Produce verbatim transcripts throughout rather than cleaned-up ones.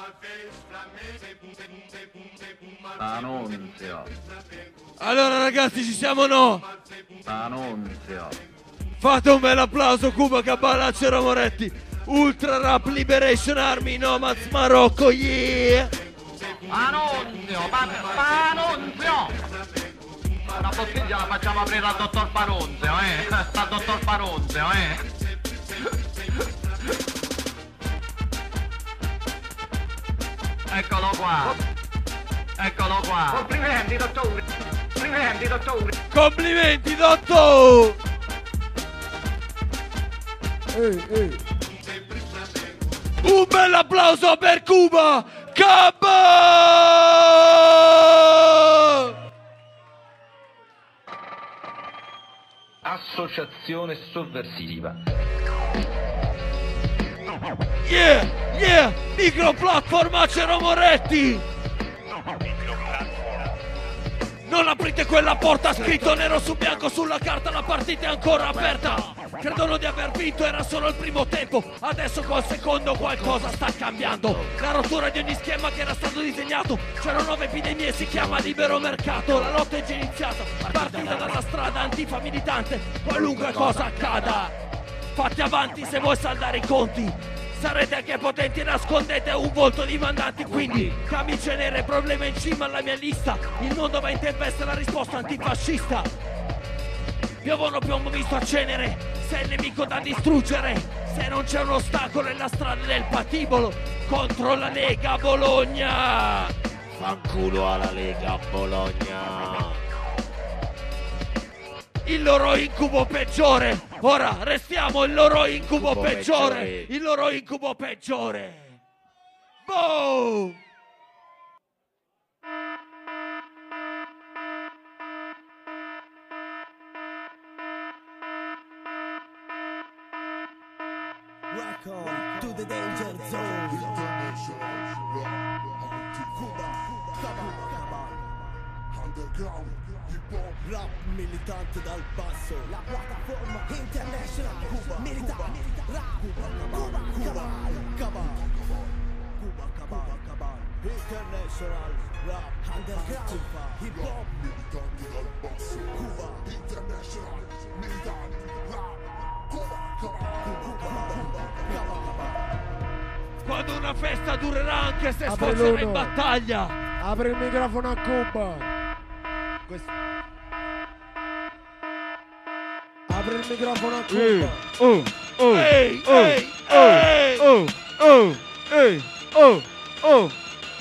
Annunzio. Allora ragazzi, ci siamo o no? Annunzio. Fate un bel applauso, Cuba Cabana, Cero Moretti, Ultra Rap Liberation Army Nomads Marocco, yeah! Annunzio, ma, ma annunzio! Una bottiglia la facciamo aprire al dottor Paronzio, eh? Al dottor Paronzio, eh? Eccolo qua. Eccolo qua. Complimenti, dottore. Complimenti, dottore. Complimenti, dottore! Ehi, ehi. Un bel applauso per Cuba Cabana! Associazione sovversiva. Yeah, yeah, microplatform Cero Moretti! Non aprite quella porta, scritto nero su bianco sulla carta, la partita è ancora aperta. Credono di aver vinto, era solo il primo tempo, adesso col secondo qualcosa sta cambiando. La rottura di ogni schema che era stato disegnato, c'erano nuove epidemie, si chiama libero mercato. La lotta è già iniziata, partita dalla strada, antifa militante, qualunque cosa accada. Fate avanti se vuoi saldare i conti. Sarete anche potenti, nascondete un volto di mandanti. Quindi camicie nere, problema in cima alla mia lista. Il mondo va in tempesta, la risposta antifascista. Piovono piombo visto a cenere, sei il nemico da distruggere. Se non c'è un ostacolo è la strada del patibolo contro la Lega Bologna. Fanculo alla Lega Bologna. Il loro incubo peggiore. Ora restiamo il loro incubo, incubo peggiore. peggiore. Il loro incubo peggiore. Boom! Welcome to the danger zone. Cuba, Cabana, underground, hip hop, rap militante dal basso. La piattaforma international, Cuba, militante, rap, Cuba, Cuba, Cabana, Cuba, Cabana, Cabana, international, rap, underground, hip hop, militante dal basso. Cuba, international, militante, rap, Cuba, Cabana. Quando una festa durerà anche se Apri sfocerà l'uno. in battaglia. Apri il microfono a Cuba. Questo. Apri il microfono a Cuba. Oh, oh, Ehi, oh, ehi, oh, ehi! oh, oh, ehi, oh, oh.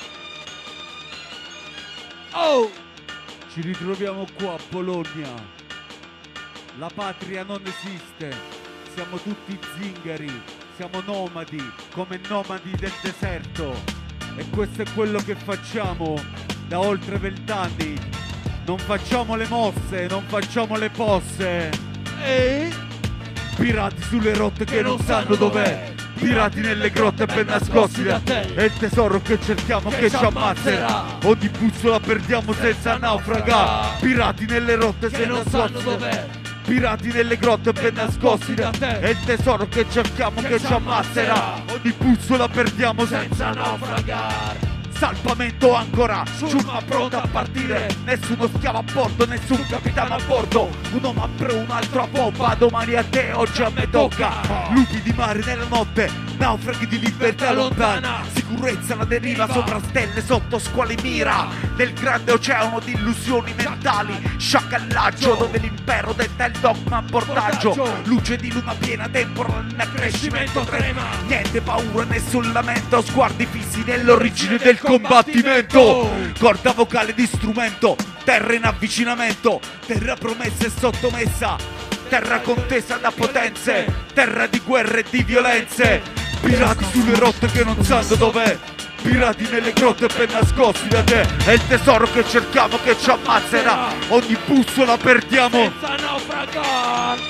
Oh! Ci ritroviamo qua a Bologna. La patria non esiste. Siamo tutti zingari. Siamo nomadi, come nomadi del deserto. E questo è quello che facciamo da oltre vent'anni. Non facciamo le mosse, non facciamo le posse. Ehi! Pirati sulle rotte che, che non sanno dov'è. Pirati nelle grotte ben nascosti da te. E il tesoro che cerchiamo che, che ci ammazzerà. Ogni bussola perdiamo senza naufragare. Pirati nelle rotte che non sanno dov'è. Pirati nelle grotte ben nascosti da te. E il tesoro che cerchiamo che, che ci ammazzerà. Ogni bussola perdiamo senza naufragare. Salvamento ancora, ciurma pronta a partire. Nessuno schiavo a bordo, nessun capitano a bordo. Un uomo apre un altro a poppa. Domani a te, oggi a me tocca. Lupi di mare nella notte, naufraghi di libertà lontana. Sicurezza alla deriva sopra stelle, sotto squali mira. Nel grande oceano di illusioni mentali. Sciacallaggio dove l'impero detta il dogma a bordaggio. Luce di luna piena, tempora in accrescimento trema. Niente paura, nessun lamento. Sguardi fissi nell'origine del combattimento. Corda vocale di strumento, terra in avvicinamento, terra promessa e sottomessa, terra contesa da potenze, terra di guerre e di violenze. Pirati sulle rotte che non sanno dov'è. Pirati nelle grotte ben nascosti da te. È il tesoro che cerchiamo che ci ammazzerà. Ogni bussola perdiamo senza naufragare.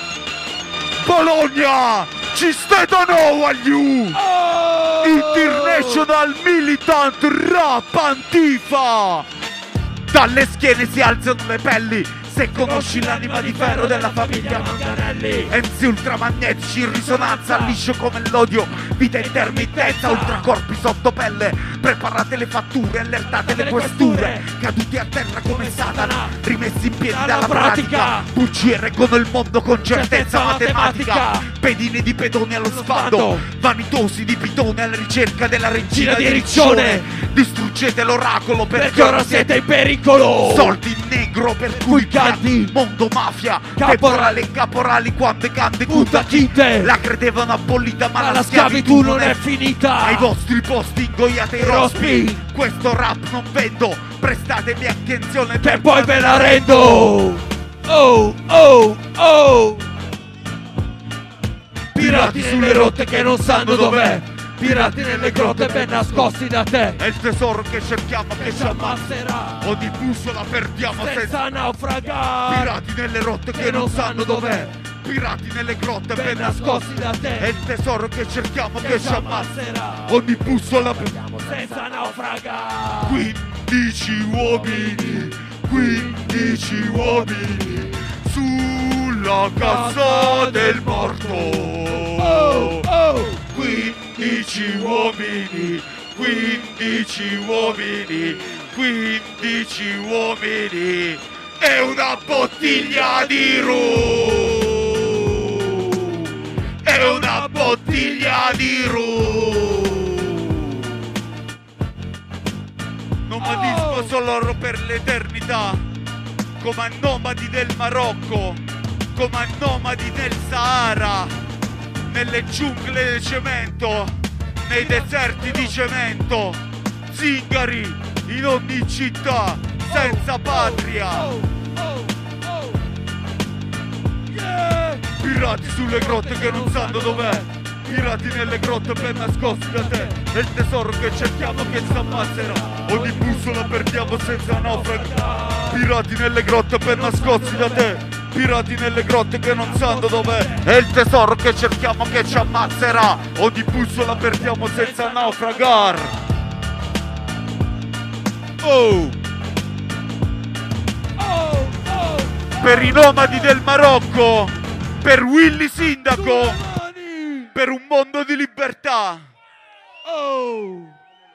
Bologna, ci state o no a you? Oh! International Militant Rap Antifa. Dalle schiene si alzano le pelli, Se conosci l'anima di ferro della famiglia Manganelli, M C ultramagnetici in risonanza, liscio come l'odio, vita intermittenza, ultracorpi sotto pelle, preparate le fatture, allertate le questure, caduti a terra come Satana, rimessi in piedi dalla pratica, bugie reggono il mondo con certezza matematica, pedine di pedoni allo sbando, vanitosi di pitone alla ricerca della regina di Riccione, distruggete l'oracolo perché ora siete in pericolo, soldi in negro per cui canti, mondo mafia, caporale e caporali quante cante Kunta Kinte, la credevano abolita ma la, la schiavitù non è finita, ai vostri posti ingoiate i rospi, questo rap non vendo, prestatemi attenzione che poi ve la rendo. Oh oh oh, pirati sulle rotte che non sanno dov'è, pirati nelle grotte ben nascosti da te, è il tesoro che cerchiamo che ci ammasserà, ogni bussola perdiamo senza, senza naufragare, pirati nelle rotte che, che non sanno dov'è, pirati nelle grotte ben nascosti da te, è il tesoro che cerchiamo che, che ci ammasserà, ogni bussola perdiamo senza naufragare, quindici uomini, quindici uomini sulla cassa del morto, oh, oh. quindici uomini, quindici uomini, quindici uomini e una bottiglia di rum, e una bottiglia di rum. Nomadismo solo per l'eternità, come nomadi del Marocco, come nomadi del Sahara, nelle giungle di cemento, nei deserti di cemento, zingari in ogni città, senza patria. Pirati sulle grotte che non sanno dov'è, pirati nelle grotte ben nascosti da te, è il tesoro che cerchiamo che si ammazzerà, ogni bussola perdiamo senza naufragare, pirati nelle grotte ben nascosti da te, pirati nelle grotte che non sanno dov'è, è il tesoro che cerchiamo che ci ammazzerà, ogni bussola perdiamo senza naufragar. Oh. Oh, oh. Per i nomadi del Marocco, per Willy Sindaco, per un mondo di libertà. Oh.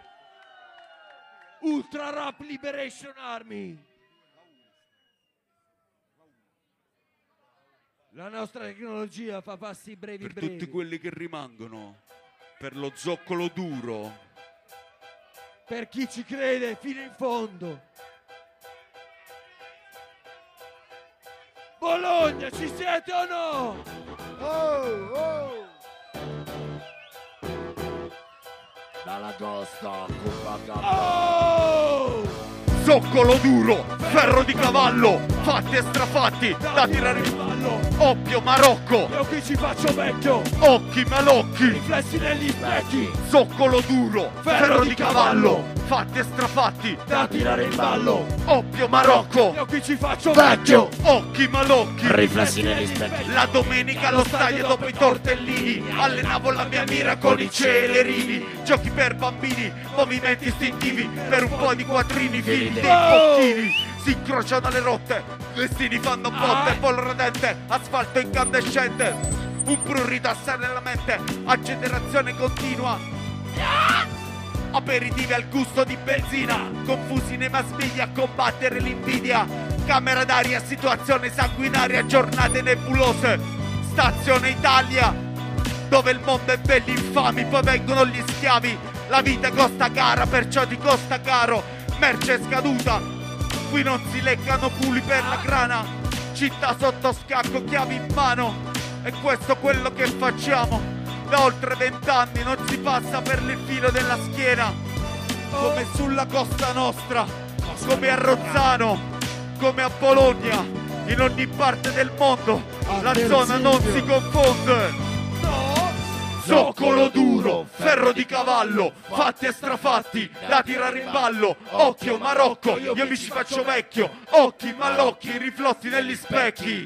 Ultra Rap Liberation Army. La nostra tecnologia fa passi brevi per brevi. tutti quelli che rimangono, per lo zoccolo duro, per chi ci crede fino in fondo. Bologna, ci siete o no? Oh, oh. Dalla costa, oh! Zoccolo duro, ferro di cavallo, fatti e strafatti, da tirare in ballo, oppio Marocco, io qui ci faccio vecchio, occhi malocchi, riflessi negli specchi, zoccolo duro, ferro, ferro di cavallo, fatti e strafatti, da tirare in ballo, oppio Marocco, io qui ci faccio vecchio, occhi malocchi, riflessi negli specchi, la domenica allo stadio dopo i tortellini, allenavo la mia mira con i celerini, giochi per bambini, movimenti istintivi, per un po' di quattrini, figli dei bocchini, si incrociano le rotte, destini fanno botte, pollo radente, asfalto incandescente, un prurito assale nella mente, a generazione continua, aperitivi al gusto di benzina, confusi nei mass media a combattere l'invidia, camera d'aria, situazione sanguinaria, giornate nebulose, stazione Italia, dove il mondo è belli infami, poi vengono gli schiavi, la vita costa cara, perciò ti costa caro, merce scaduta, qui non si leccano culi per la grana, città sotto scacco, chiavi in mano, e questo è quello che facciamo, da oltre vent'anni non si passa per il filo della schiena, come sulla Costa Nostra, come a Rozzano, come a Bologna, in ogni parte del mondo, la zona non si confonde. Zoccolo duro, ferro di cavallo, fatti e strafatti, da tirare in ballo, occhio Marocco, io mi ci faccio vecchio, occhi malocchi, riflossi negli specchi.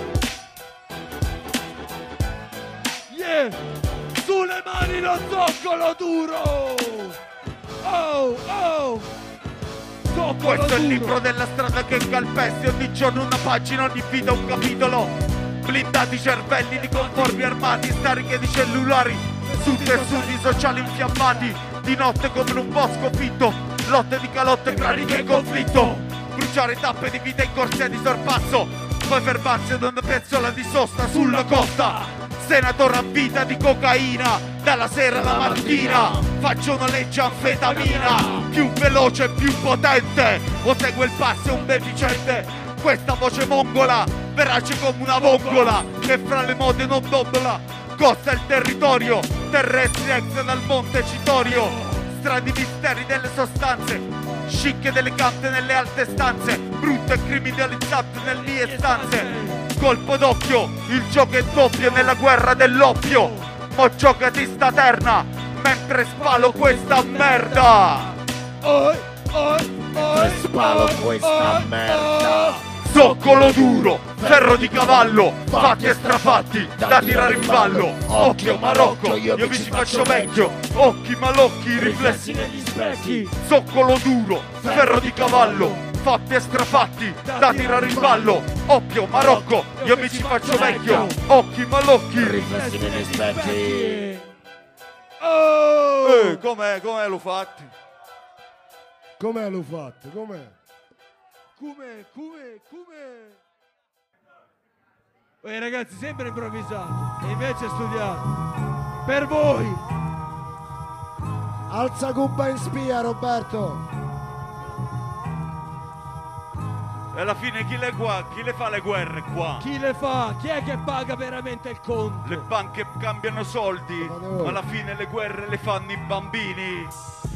Yeah, sulle mani lo zoccolo duro, oh, oh, zoccolo Questo è il libro della strada che calpesti ogni giorno una pagina, ogni vita un capitolo. Blindati cervelli di conformi armati, stariche di cellulari su tessuti sociali infiammati. Di notte come in un bosco fitto, lotte di calotte, cariche e conflitto. Bruciare tappe di vita in corsia di sorpasso, poi fermarsi ad una pezzola di sosta sulla costa. Senatore a vita di cocaina, dalla sera alla mattina. Faccio una legge anfetamina, più veloce e più potente. O segue il passo un deficiente. Questa voce mongola, verace come una vongola, che fra le mode non dondola. Costa il territorio, terrestri ex dal monte Citorio. Strani misteri delle sostanze, chic ed elegante nelle alte stanze, brutto e criminalizzante nelle mie stanze. Colpo d'occhio, il gioco è doppio nella guerra dell'oppio. Mo giocati sta terna, mentre spalo questa merda. Oi, oi, oi, spalo questa merda. Zoccolo duro, ferro di cavallo, fatti e strafatti da tirare in ballo. Occhio Marocco, io mi ci faccio vecchio. Occhi malocchi, riflessi negli specchi. Zoccolo duro, ferro di cavallo, fatti e strafatti da tirare in ballo. Occhio Marocco, io mi ci faccio vecchio. Occhi malocchi, Riflessi negli specchi. oh! Eh, com'è, com'è lo fatti? Com'è lo fatto? Com'è? Come, come, come? Eh, ragazzi, sempre improvvisato e invece studiato. Per voi. Alza cubba in spia, Roberto. E alla fine chi le, qua, chi le fa le guerre qua? Chi le fa? Chi è che paga veramente il conto? Le banche cambiano soldi, ma alla fine le guerre le fanno i bambini.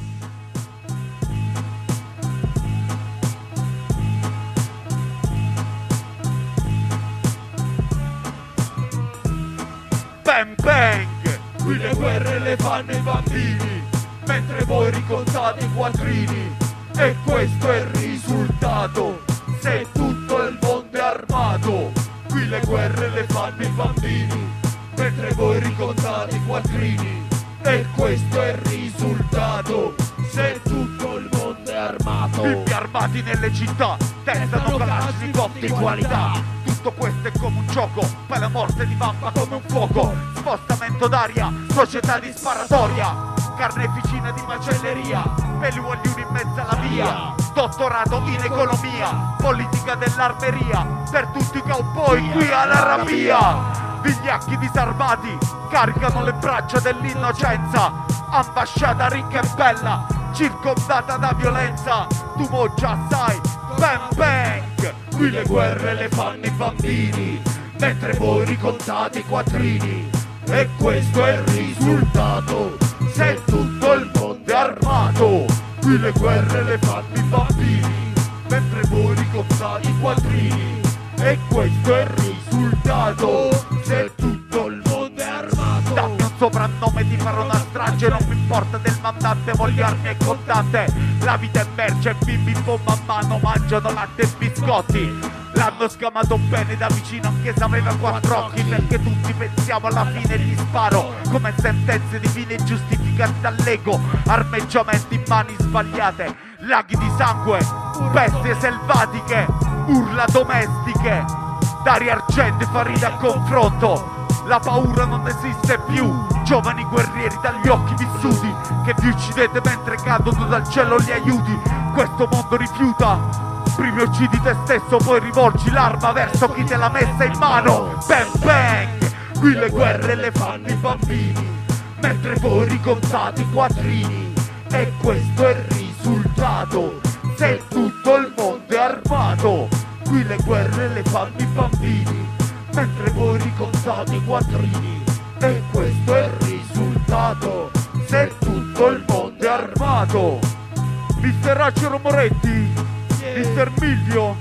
Bang bang! Qui le guerre le fanno i bambini, mentre voi ricontate i quattrini. E questo è il risultato, se tutto il mondo è armato. Qui le guerre le fanno i bambini, mentre voi ricontate i quattrini. E questo è il risultato, se tutto il mondo è armato. Pippi armati nelle città, testano calasci di cotti di qualità. Tutto questo è come un gioco, poi la morte divampa come un fuoco. Spostamento d'aria, società di sparatoria, carneficina di macelleria, peluagliuni in mezzo alla via. Dottorato in economia, politica dell'armeria, per tutti i cowboy qui alla rabbia. Vigliacchi disarmati caricano le braccia dell'innocenza. Ambasciata ricca e bella, circondata da violenza. Tu mo già sai, bang bang, qui le guerre le fanno i bambini, mentre voi ricontate i quattrini. E questo è il risultato, se tutto il mondo è armato. Qui le guerre le fanno i bambini, mentre voi ricontate i quattrini. E questo è il risultato, se tutto il mondo è armato. Dammi un soprannome, ti farò una strage, non mi importa del mandante, voglio armi e contante. La vita è merce e bimbi in bomba a mano mangiano latte e biscotti. L'hanno scamato bene da vicino anche se aveva quattro occhi, perché tutti pensiamo alla fine gli sparo come sentenze divine giustificate dall'ego. Armeggiamenti in mani sbagliate, laghi di sangue, bestie selvatiche, urla domestiche, d'aria argento e farina a confronto. La paura non esiste più, giovani guerrieri dagli occhi vissuti, che vi uccidete mentre cadono dal cielo gli aiuti. Questo mondo rifiuta, prima uccidi te stesso, poi rivolgi l'arma verso chi te l'ha messa in mano. Bang bang, qui le guerre le fanno i bambini, mentre voi ricontate i quattrini. E questo è il risultato, se tutto il mondo è armato. Qui le guerre le fanno i bambini, mentre voi ricontate i quattrini. E questo è il risultato, se tutto il mondo è armato. mister Raccio Moretti, mister Miglio,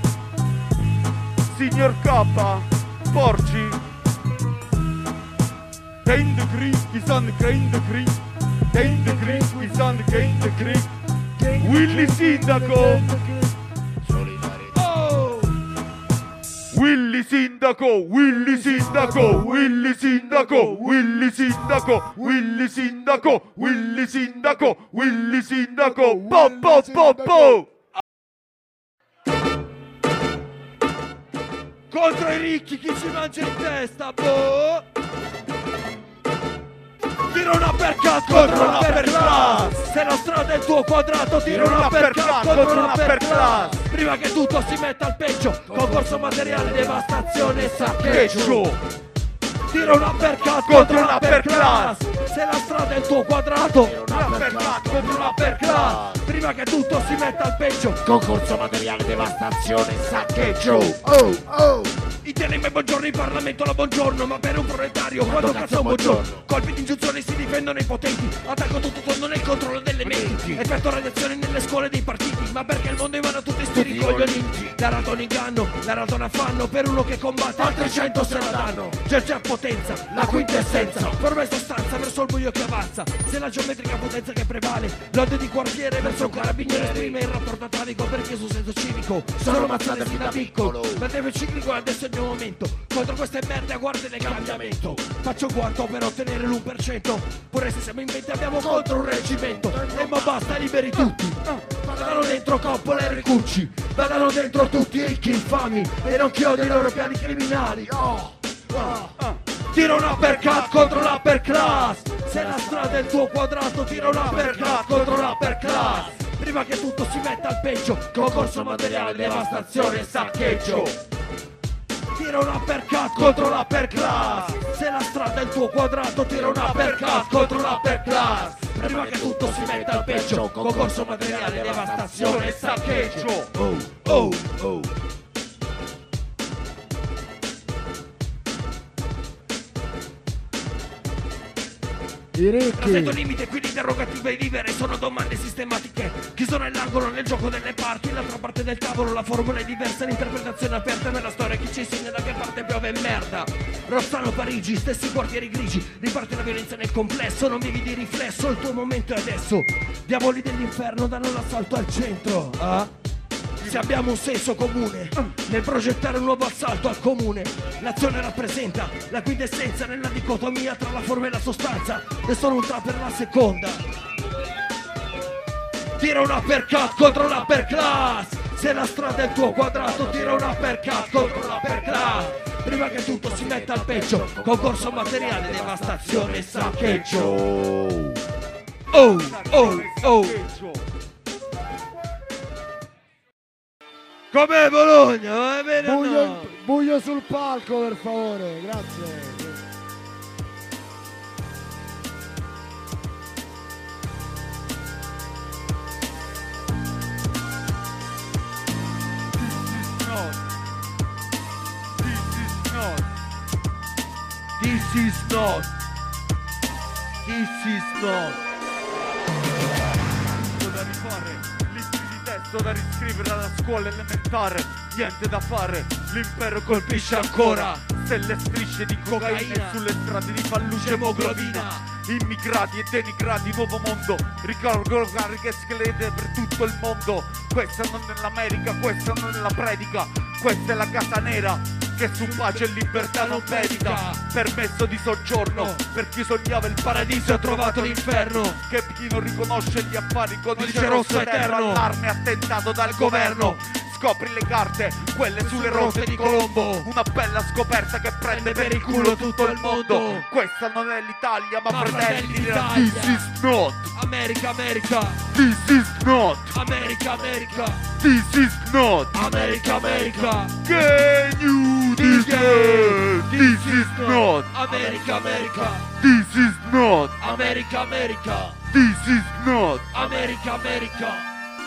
Signor K, Porci. Gain the creek, we son gain the creek. Gain the creek, we son gain the creek. Willy Sindaco. Oh! Willy Sindaco, Willy Sindaco, Willy Sindaco, Willy Sindaco, Willy Sindaco, Willy Sindaco, Willy Sindaco, po po po po. Contro i ricchi chi ci mangia in testa, boh. Tira una uppercut contro una uppercut. Se la strada è il tuo quadrato, tira una uppercut contro una uppercut. Prima che tutto si metta al peggio, concorso materiale, devastazione e saccheggio. Tira una uppercut contro una uppercut. Se la strada è il tuo quadrato, tira una uppercut contro una uppercut. Prima che tutto si metta al peggio, Concorso materiale, devastazione, saccheggio. Oh, oh. Interim e buongiorno in Parlamento, la buongiorno, ma per un proletario quando cazzo è un buongiorno? Colpi di ingiunzione si difendono i potenti, attacco tutto torno nel controllo delle menti, effetto radiazione nelle scuole dei partiti, ma perché il mondo emana tutti sti ricoglioniti? La radona inganno, la radona fanno, per uno che combatte altri cento se la danno. C'è già potenza, la quintessenza, forma e sostanza verso il buio che avanza. Se la geometrica potenza che prevale, l'odio di quartiere verso un carabiniere esprime il rapporto atavico perché su senso civico sono mazzate fin da piccolo, ma deve ciclico adesso è il mio momento. Contro queste merde a guardia del cambiamento, faccio quanto per ottenere l'uno per cento, pure se siamo in venti abbiamo contro un reggimento. E ma basta, liberi tutti, vadano dentro Coppola e Ricucci, vadano dentro tutti i ricchi infami e non chiodi i loro piani criminali. Oh, oh, oh. Tira una uppercut contro la upperclass. Se la strada è il tuo quadrato, tira una uppercut contro la upperclass. Prima che tutto si metta al peggio, concorso materiale, devastazione e saccheggio. Tira una uppercut contro la upperclass. Se la strada è il tuo quadrato, tira una uppercut contro la upperclass. Prima che tutto si metta al peggio, concorso materiale, devastazione e saccheggio. Oh, oh, oh. I ricchi. Trascendo limite, qui l'interrogative e vivere sono domande sistematiche. Chi sono nell'angolo nel gioco delle parti, l'altra parte del tavolo la formula è diversa, l'interpretazione aperta nella storia, chi ci insegna da che parte piove merda. Rossano, Parigi, stessi quartieri grigi, riparte la violenza nel complesso, non vivi di riflesso, il tuo momento è adesso. Diavoli dell'inferno danno l'assalto al centro, ah? Se abbiamo un senso comune nel progettare un nuovo assalto al comune, l'azione rappresenta la quintessenza nella dicotomia tra la forma e la sostanza, e sono un trapper la seconda. Tira una uppercut contro la upperclass. Se la strada è il tuo quadrato, tira una uppercut contro la upperclass. Prima che tutto si metta al peggio, concorso materiale, devastazione e saccheggio. Oh, oh, oh. Com'è Bologna? Va bene o Buio, no? buio sul palco, per favore, grazie. This is not. This is not. Da rifare, libri di testo da riscrivere alla scuola elementare. Niente da fare, l'impero colpisce ancora. Stelle strisce di cocaina sulle strade di Falluccia, emoglobina. Immigrati e denigrati, nuovo mondo. Ricordo cariche schelete per tutto il mondo. Questa non è l'America, questa non è la predica. Questa è la casa nera che su pace e libertà non medita. Permesso di soggiorno per chi sognava il paradiso, ha trovato l'inferno. Che chi non riconosce gli affari, codice rosso eterno. Allarme attentato dal governo. Scopri le carte, quelle sulle rotte di Colombo. Una bella scoperta che prende per il culo tutto il mondo. Questa non è l'Italia, ma, ma fratelli d'Italia. This is not America, America. This is not America, America. This is not America, America. Can you decide? This is not America, America. This is not America, America. This is not America, America.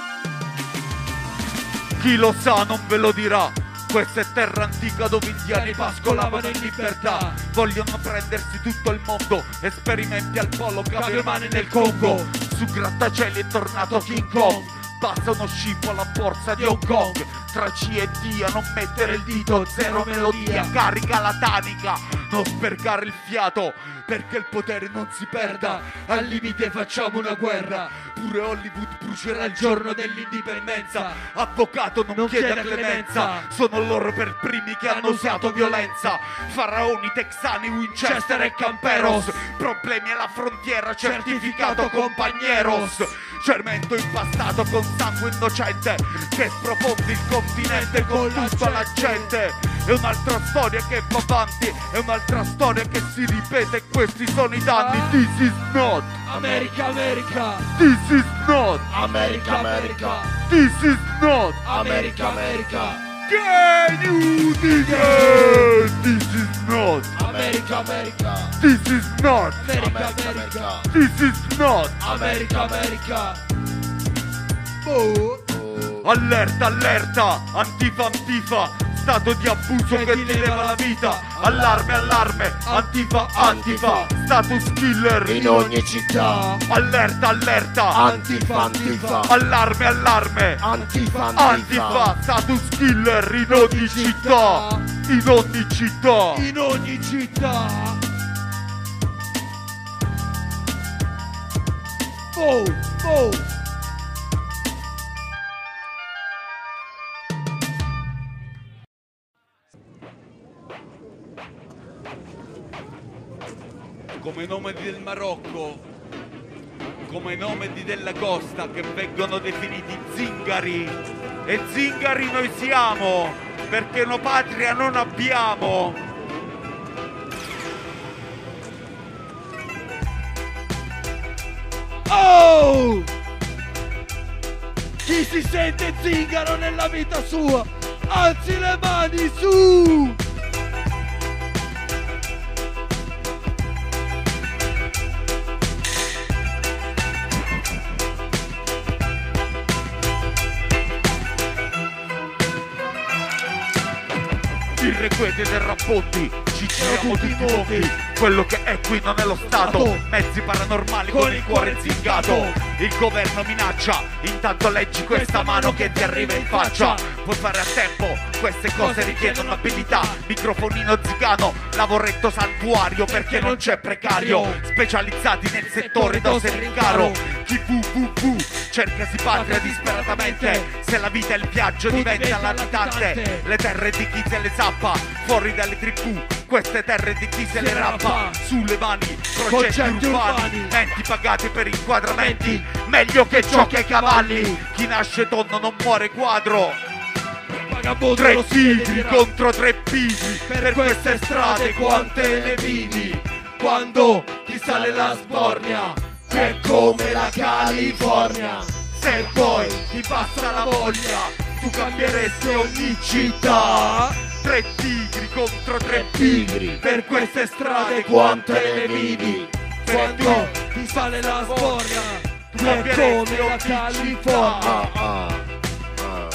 Chi lo sa non ve lo dirà. Questa è terra antica dove indiani pascolavano in libertà. Vogliono prendersi tutto il mondo. Esperimenti al polo, cambio mani nel Congo. Su grattacieli è tornato King Kong. Basta uno scippo alla borsa di Hong Kong. Tra C e D a non mettere il dito. Zero melodia, carica la tanica. Non sprecare il fiato, perché il potere non si perda. Al limite facciamo una guerra. Pure Hollywood brucerà il giorno dell'indipendenza. Avvocato non, non chiede clemenza. Sono loro per primi che hanno usato violenza. Faraoni, texani, Winchester e Camperos. Problemi alla frontiera, certificato compagneros. Cermento impastato con sangue innocente che sprofondi il continente con tutta la gente. è un'altra storia che va avanti, è un'altra storia che si ripete, e questi sono i danni. This is not America, America, This is not America, America, This is not America, America, Can you dig it? This is not America, America, This is not America, America, This is not America, America. Oh. Allerta, allerta, antifa, antifa, stato di abuso che, che ti leva la vita. Allarme, allarme, antifa, antifa, status killer in ogni città. Allerta, allerta, Antifa, antifa, allarme, allarme, antifa, antifa, antifa. status killer in ogni città. In ogni città. In ogni città. Oh, oh. Come nome del Marocco, come nome di della costa, che vengono definiti zingari. E zingari noi siamo, perché una patria non abbiamo. Oh! Chi si sente zingaro nella vita sua, alzi le mani su! Irrequieti e terrabotti, ci giriamo tutti i mondi. Quello che è qui non è lo Stato, mezzi paranormali con il cuore zingato. Il governo minaccia, intanto leggi questa mano che ti arriva in faccia. Puoi fare a tempo, queste cose richiedono abilità. Microfonino zigano, lavoretto santuario perché non c'è precario. Specializzati nel settore dose e rincaro. Chi vu vu vu cercasi patria disperatamente. Se la vita è il viaggio diventa latitante. Le terre di chi se le zappa, fuori dalle tribù. Queste terre di chi se le rappa. Sulle mani, progetti urbani, menti pagati per inquadramenti. Meglio che giochi ai cavalli. Chi nasce tonno non muore quadro. Tre tigri contro tre pigri. Per queste strade quante ne vidi. Quando ti sale la sbornia, è come la California. Se poi ti passa la voglia, tu cambieresti ogni città. Tre tigri contro tre pigri. Per queste strade quante ne vidi. Quando ti sale la sbornia, tu è cambieresti come la ogni California. città. Ah, ah.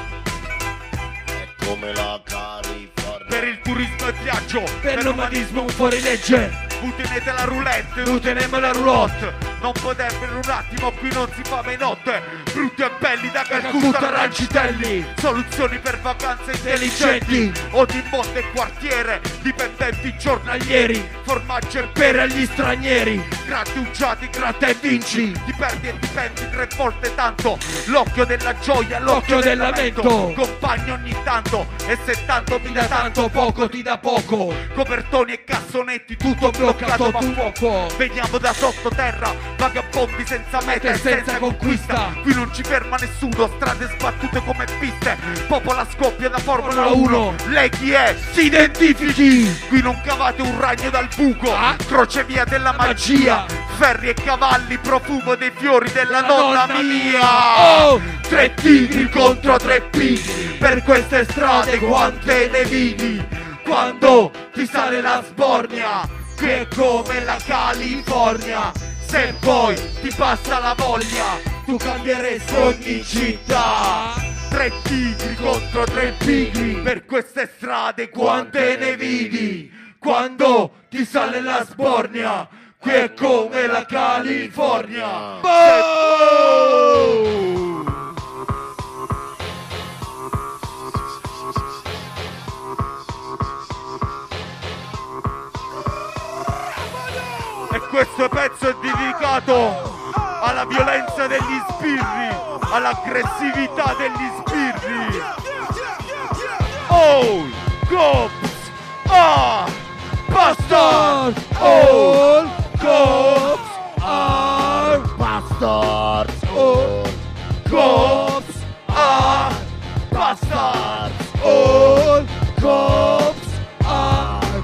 È come la California. Per il turismo e viaggio, Per l'umanismo un fuorilegge, Utenete la roulette, utenemo la roulotte. Non potete per un attimo, qui non si fa mai notte. Brutti e belli da Calcutta, Calcutta, Rancitelli. Soluzioni per vacanze intelligenti. Intelligenti. O di monte e quartiere, dipendenti giornalieri. Formaggio e Per pere, gli stranieri, grattugiati, gratta e vinci. Ti perdi e ti penti tre volte tanto. L'occhio della gioia, L'occhio l'occhio del del lamento. lamento. Compagno ogni tanto, e se tanto ti Ti dà dà tanto, tanto, poco ti dà poco. copertoni e cassonetti, tutto bloccato Bloccato ma a fuoco. veniamo da sottoterra, vagabondi senza meta e Senza senza conquista. conquista. Qui non ci ferma nessuno, strade sbattute come piste. Popola scoppia da Formula Formula uno. uno. Lei chi è? Si identifichi. Qui non cavate un ragno dal buco. Ah. Crocevia della magia. Magia. Ferri e cavalli, profumo dei fiori della La nonna, nonna mia. mia. Oh. Tre tigri contro tre pigri. Per queste strade quante ne vidi. Quando ti sale la sbornia, che è come la California. Se poi ti passa la voglia, tu cambieresti ogni città. Tre tigri contro tre pigri. Per queste strade quante ne vidi. Quando ti sale la sbornia, qui è come la California. Boom! E questo pezzo è dedicato alla violenza degli sbirri, all'aggressività degli sbirri. Oh, cops, ah, bastard. All cops are Bastards. all Cops are bastards. all Cops are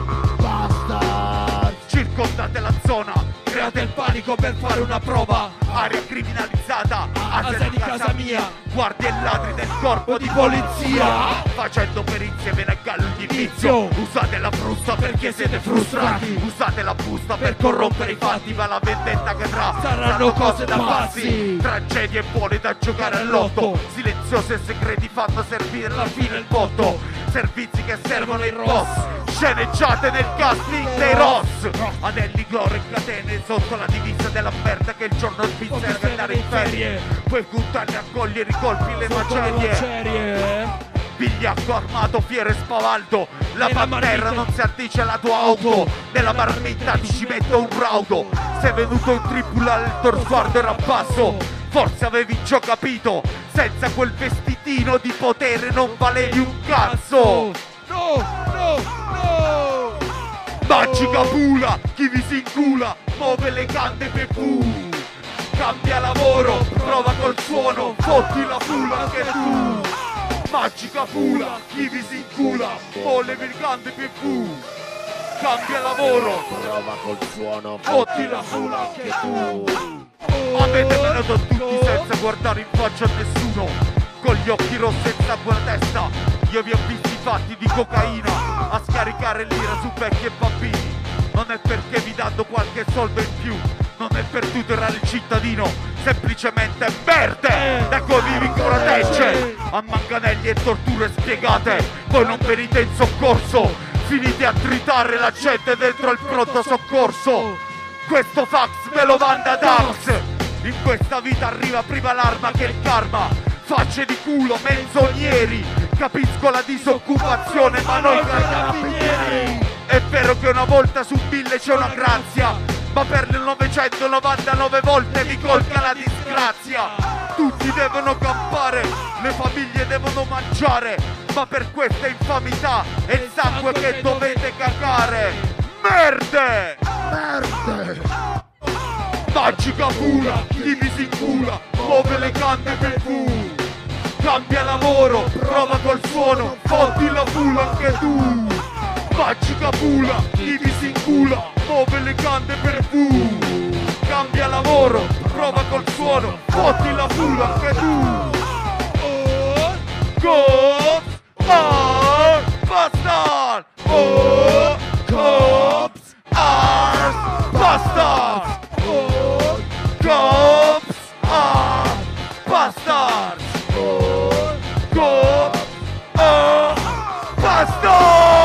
bastard. Circondate la zona, Create il panico per fare una prova. area criminalizzata, Asa di casa mia, guardie e ladri del corpo di polizia. Facendo perizie ve ne gallo di vizio. Usate la frusta perché siete frustrati. Usate la busta per corrompere i fatti. Ma la vendetta cadrà, Saranno cose da pazzi. Tragedie buone da giocare all'otto. Silenziose e segreti fanno servire alla fine il botto. Servizi che servono i boss. Sceneggiate nel casting dei Ross. Anelli, gloria e catene sotto la divisa della merda che il giorno svizzera per andare in ferie. Puoi buttarli a cogliere i colpi, le macerie. Vigliacco armato, fiero e spavaldo. La pantera non si addice alla tua auto. Nella marmitta ti ci metto un raudo. Sei venuto in tribunale, il tuo sguardo era basso. Forse avevi già capito. Senza quel vestitino di potere non valevi un cazzo. No, no, no. Magica pula, chi vi si incula, muove le canne per fu. Cambia lavoro, prova col suono, fotti la pula anche tu. Magica pula, chi vi si incula, muove le canne per fu. Cambia lavoro, Prova col suono, fotti la pula anche tu. Avete venuto tutti senza guardare in faccia a nessuno, con gli occhi rossi e il sangue alla testa. Io vi ho visti fatti di cocaina a scaricare l'ira su vecchi e bambini. Non è perché vi danno qualche soldo in più, non è per tutelare il cittadino, semplicemente merde da cui vi protegge. A manganelli e torture spiegate, voi non venite in soccorso, finite a tritare la gente dentro il pronto soccorso. Questo fax me lo manda Dax. In questa vita arriva prima l'arma che il karma. Facce di culo, menzogneri. Capisco la disoccupazione, ma noi carabinieri. È vero che una volta su mille c'è una grazia, ma per le novecentonovantanove volte vi colga la disgrazia. Tutti devono campare, le famiglie devono mangiare, ma per questa infamità è il sangue che dovete cagare. Merde! Merde! Magica pula, chi vi si incula, muove le canne per fu. Cambia lavoro, prova col suono, fotti la pula anche tu. Magica pula, chi vi si incula, muove le canne per fu. Cambia lavoro, prova col suono, fotti la pula anche tu. Oh, cops are bastard! Oh, cops are bastard! Oh, cops are bastards! Oh, cops are bastards!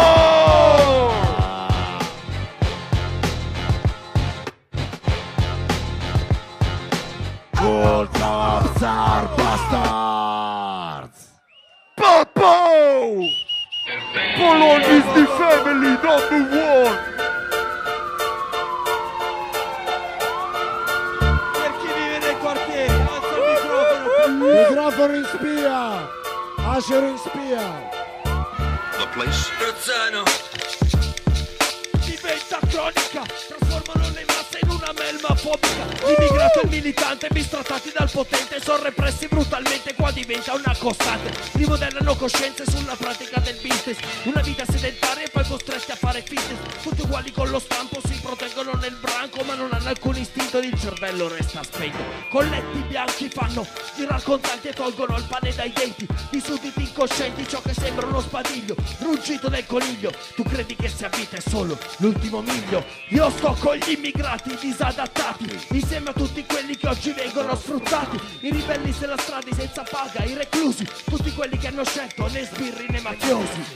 All cops are bastards! Popo! Bologna is the family number one! Per chi vive nei quartieri, alza il microfono. Microfono in spia! Acero in spia! The place. Diventa cronica, trasformano le masse in una melma fobica. L'immigrato e il militante bistrattati dal potente sono repressi brutalmente, qua diventa una costante. Rimodellano coscienze sulla pratica del business, una vita sedentaria e poi costretti a fare fitness. Tutti uguali con lo stampo, si proteggono nel branco ma non hanno alcun istinto ed il cervello resta spento. Colletti bianchi fanno girar contanti e tolgono il pane dai denti. Di sudditi incoscienti ciò che sembra uno spadiglio, ruggito del coniglio. Tu credi che sia vita è solo l'ultimo miglio. Io sto con gli immigrati disadattati, insieme a tutti quelli che oggi vengono sfruttati, i ribelli se la strada senza paga, i reclusi, tutti quelli che hanno scelto né sbirri né mafiosi.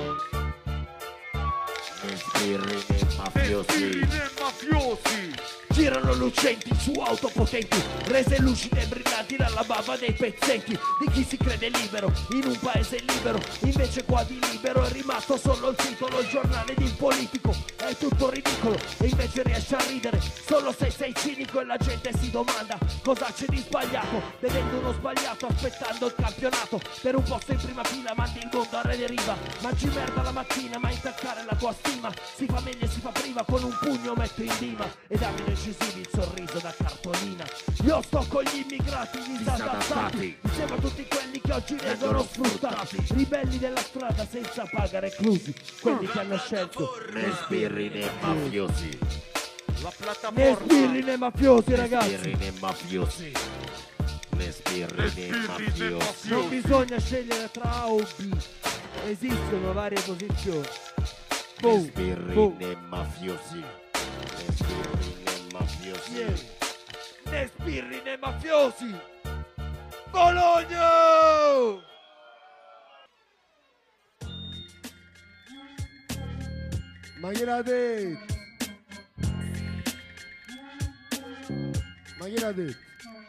Né sbirri né mafiosi! Né mafiosi! Girano lucenti su auto potenti, rese lucide e brillanti dalla bava dei pezzenti. Di chi si crede libero in un paese libero, invece qua di libero è rimasto solo il titolo. Il giornale di un politico è tutto ridicolo e invece riesce a ridere solo se sei cinico. E la gente si domanda cosa c'è di sbagliato, vedendo uno sbagliato aspettando il campionato. Per un posto in prima fila mandi il mondo a re deriva, mangi merda la mattina ma intaccare la tua stima. Si fa meglio e si fa prima, con un pugno metto in dima e dammi del incisivi, il sorriso da cartolina. Io sto con gli immigrati disadattati, insieme a tutti quelli che oggi vengono sfruttati, ribelli della strada senza pagare reclusi, quelli che hanno scelto né sbirri né mafiosi. La Né sbirri né mafiosi, ragazzi. Sbirri né mafiosi. Né sbirri né mafiosi. Non bisogna scegliere tra A o B, esistono varie posizioni. Né sbirri né mafiosi. Né sbirri né mafiosi. Yeah. Né sbirri né mafiosi. Bologna! Ma chi l'ha detto? Ma chi l'ha detto?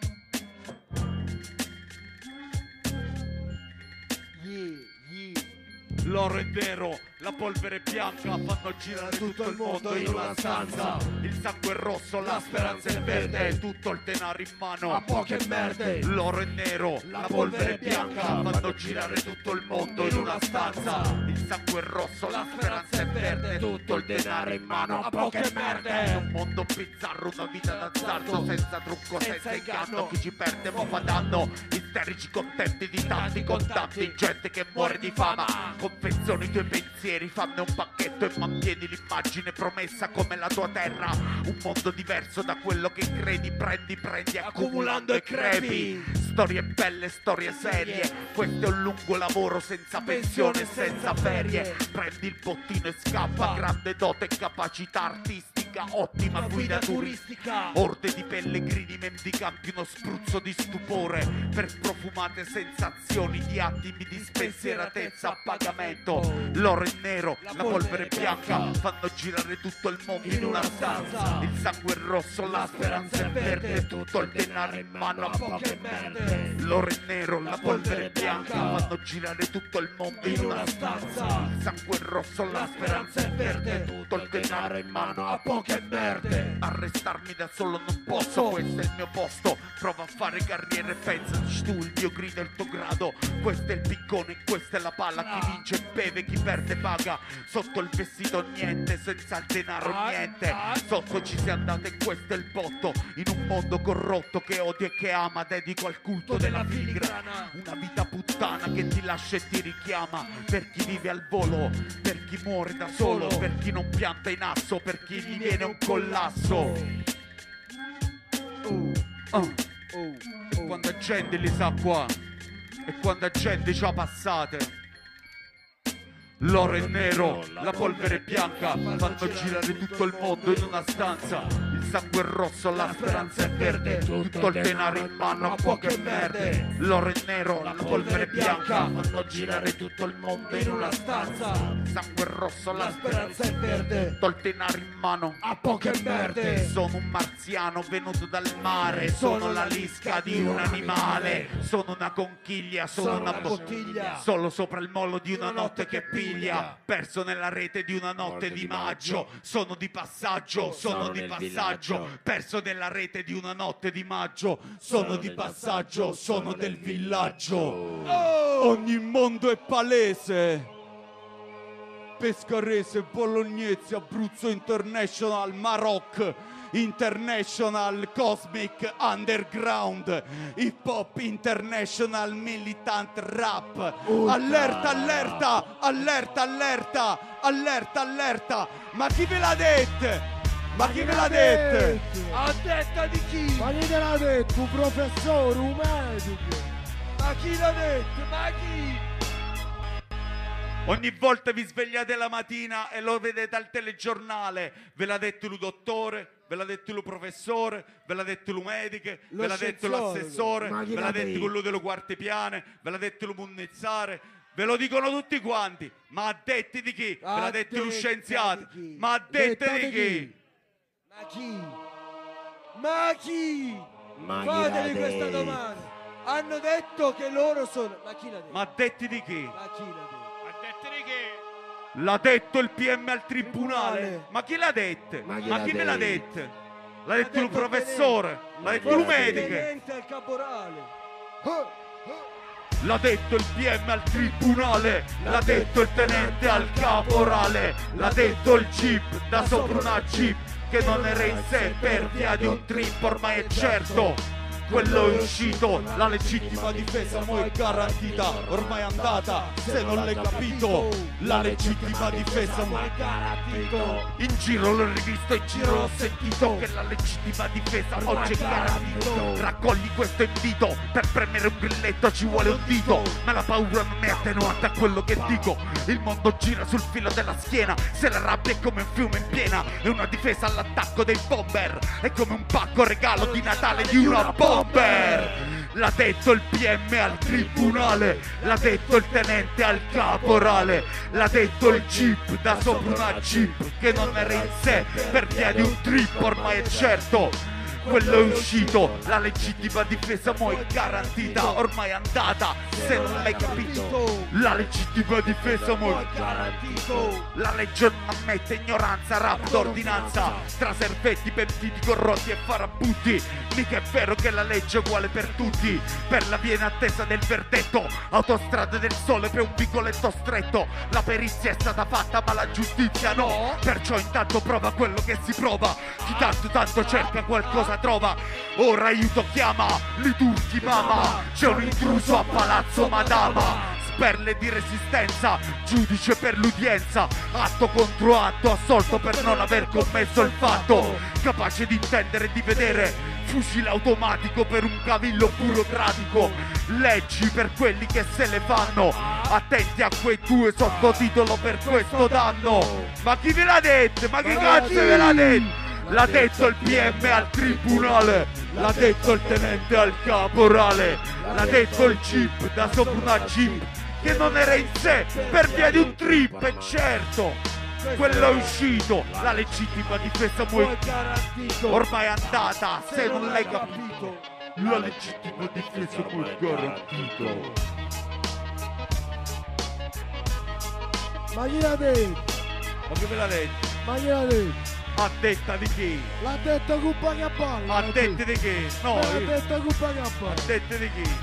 Yeah, yeah. L'oro è nero, la polvere bianca fanno girare tutto il mondo in una stanza. Il sangue è rosso, la speranza è verde, tutto il denaro in mano a poche merde. L'oro è nero, la polvere è bianca fanno girare tutto il mondo in una stanza. Il sangue è rosso, la speranza è verde, tutto il denaro in mano a poche merde. Un mondo bizzarro, una vita d'azzardo, senza trucco, senza inganno. Chi ci perde mo fa danno, isterici contenti di tanti contanti, gente che muore di fama. Confezioni i tuoi pensieri, fanne un pacchetto e mantieni l'immagine promessa come la tua terra. Un mondo diverso da quello che credi, prendi, prendi, accumulando e crepi. Storie belle, storie serie, questo è un lungo lavoro senza pensione e senza ferie. Prendi il bottino e scappa, grande dote e capacità artistica, ottima guida turistica. Orde di pellegrini mendicanti, uno spruzzo di stupore per profumate sensazioni di attimi di spensieratezza a pagamento. L'oro è nero, la polvere è bianca fanno girare tutto il mondo in una stanza. Il sangue è rosso, la speranza è verde, tutto il denaro in mano a poche merde. L'oro è nero, la polvere è bianca fanno girare tutto il mondo in una stanza. Il sangue è rosso, la speranza è verde, tutto il denaro in mano a poche merde. Arrestarmi da solo non posso, questo è il mio posto. Prova a fare carriera e pensaci tu, il mio grido è il tuo grado. Questo è il piccone, questa è la palla. Chi vince beve, chi perde paga. Sotto il vestito niente, senza il denaro niente. Sotto ci si è andata e questo è il botto. In un mondo corrotto che odia e che ama, dedico al culto della filigrana. Una vita puttana che ti lascia e ti richiama. Per chi vive al volo, per chi muore da solo, per chi non pianta in asso, per chi gli viene un collasso. Oh. Quanta gente li sa qua e quanta gente ci ha passate. L'oro è nero, la polvere è bianca fanno girare tutto il mondo in una stanza. Il sangue è rosso, la speranza è verde, tutto il denaro in mano a poche merde. L'oro è nero, la polvere è bianca fanno girare tutto il mondo in una stanza. Il sangue è rosso, la speranza è verde, tutto il denaro in mano a poche merde. Sono un marziano venuto dal mare, sono la lisca di un animale, sono una conchiglia, sono una bottiglia, solo sopra il molo di una notte che piglia. Perso nella rete di una notte di maggio, sono di passaggio, sono di passaggio. Perso nella rete di una notte di maggio, sono di passaggio, sono del villaggio. Ogni mondo è palese. Pescarese, Bolognese, Abruzzo International, Maroc International, Cosmic Underground, Hip Hop International, Militant Rap. Allerta, allerta, allerta, allerta, allerta, allerta. Ma chi ve l'ha dette? Ma chi ve l'ha dette? A detta di chi? Ma chi te l'ha detto? Un professore, un medico? Ma chi l'ha detto? Ma chi? Ogni volta vi svegliate la mattina e lo vedete al telegiornale. Ve l'ha detto il dottore, ve l'ha detto il professore, ve l'ha detto il medico, ve l'ha detto l'assessore, ve l'ha detto quello dello quarti piane, ve l'ha detto il munnizzare. Ve lo dicono tutti quanti. Ma a detti di chi? Ve l'ha detto lo scienziato. Ma a detti di chi? Ma chi? Ma chi? Ma Fatevi questa domanda. Hanno detto che loro sono... Ma chi l'ha detto? Ma a detti di chi? Ma chi l'ha detto? L'ha detto il P M al tribunale. tribunale. Ma chi l'ha detto? Ma chi, Ma chi me l'ha detto? L'ha detto il professore, l'ha detto il medico. Al caporale. L'ha detto il P M al tribunale, l'ha detto il tenente al caporale, l'ha detto il jeep da sopra una jeep. che non era in sé per via di un trip, ormai è certo. Quello è uscito, la legittima difesa mo è garantita, ormai è andata, se non l'hai capito, la legittima difesa mo è garantito. In giro l'ho rivisto, in giro l'ho sentito, che la legittima difesa oggi è garantito. Raccogli questo invito, per premere un grilletto ci vuole un dito, ma la paura non è attenuante a quello che dico. Il mondo gira sul filo della schiena, se la rabbia è come un fiume in piena, è una difesa all'attacco dei bomber, è come un pacco regalo di Natale di una bomber. L'ha detto il P M al tribunale, l'ha detto il tenente al caporale, l'ha detto il jeep da sopra una jeep che non era in sé per via di un trip, ormai è certo. Quello è uscito, la legittima difesa mo è garantita, ormai è andata, se non l'hai capito, la legittima difesa mo è garantito. La legge non ammette ignoranza, rap d'ordinanza, tra servetti, pentiti, corrotti e farabutti. Mica è vero che la legge è uguale per tutti, per la piena attesa del verdetto, autostrade del sole per un vicoletto stretto. La perizia è stata fatta ma la giustizia no, perciò intanto prova quello che si prova, chi tanto tanto cerca qualcosa trova. Ora aiuto chiama, li turchi mama, c'è un intruso a Palazzo Madama. Sperle di resistenza, giudice per l'udienza, atto contro atto, assolto per non aver commesso il fatto, capace di intendere e di vedere, fucile automatico per un cavillo burocratico, leggi per quelli che se le fanno, attenti a quei due sottotitolo per questo danno. Ma chi ve l'ha detto? Ma chi cazzo ve l'ha detto? L'ha detto il P M al tribunale, l'ha detto il tenente al caporale, l'ha detto il jeep da sopra una jeep che non era in sé per via di un trip, e certo. Quello è uscito, la legittima difesa mo è garantito, ormai è andata, se non l'hai capito, la legittima difesa mo è garantito. Ma chi l'ha detto? Ma che ve l'ha detto? Ma chi l'ha detto? A detta di chi? L'ha detto Cuppa Cappalla. A detta di chi? No, l'ha io- detto Cuppa Cappalla. a detta di chi?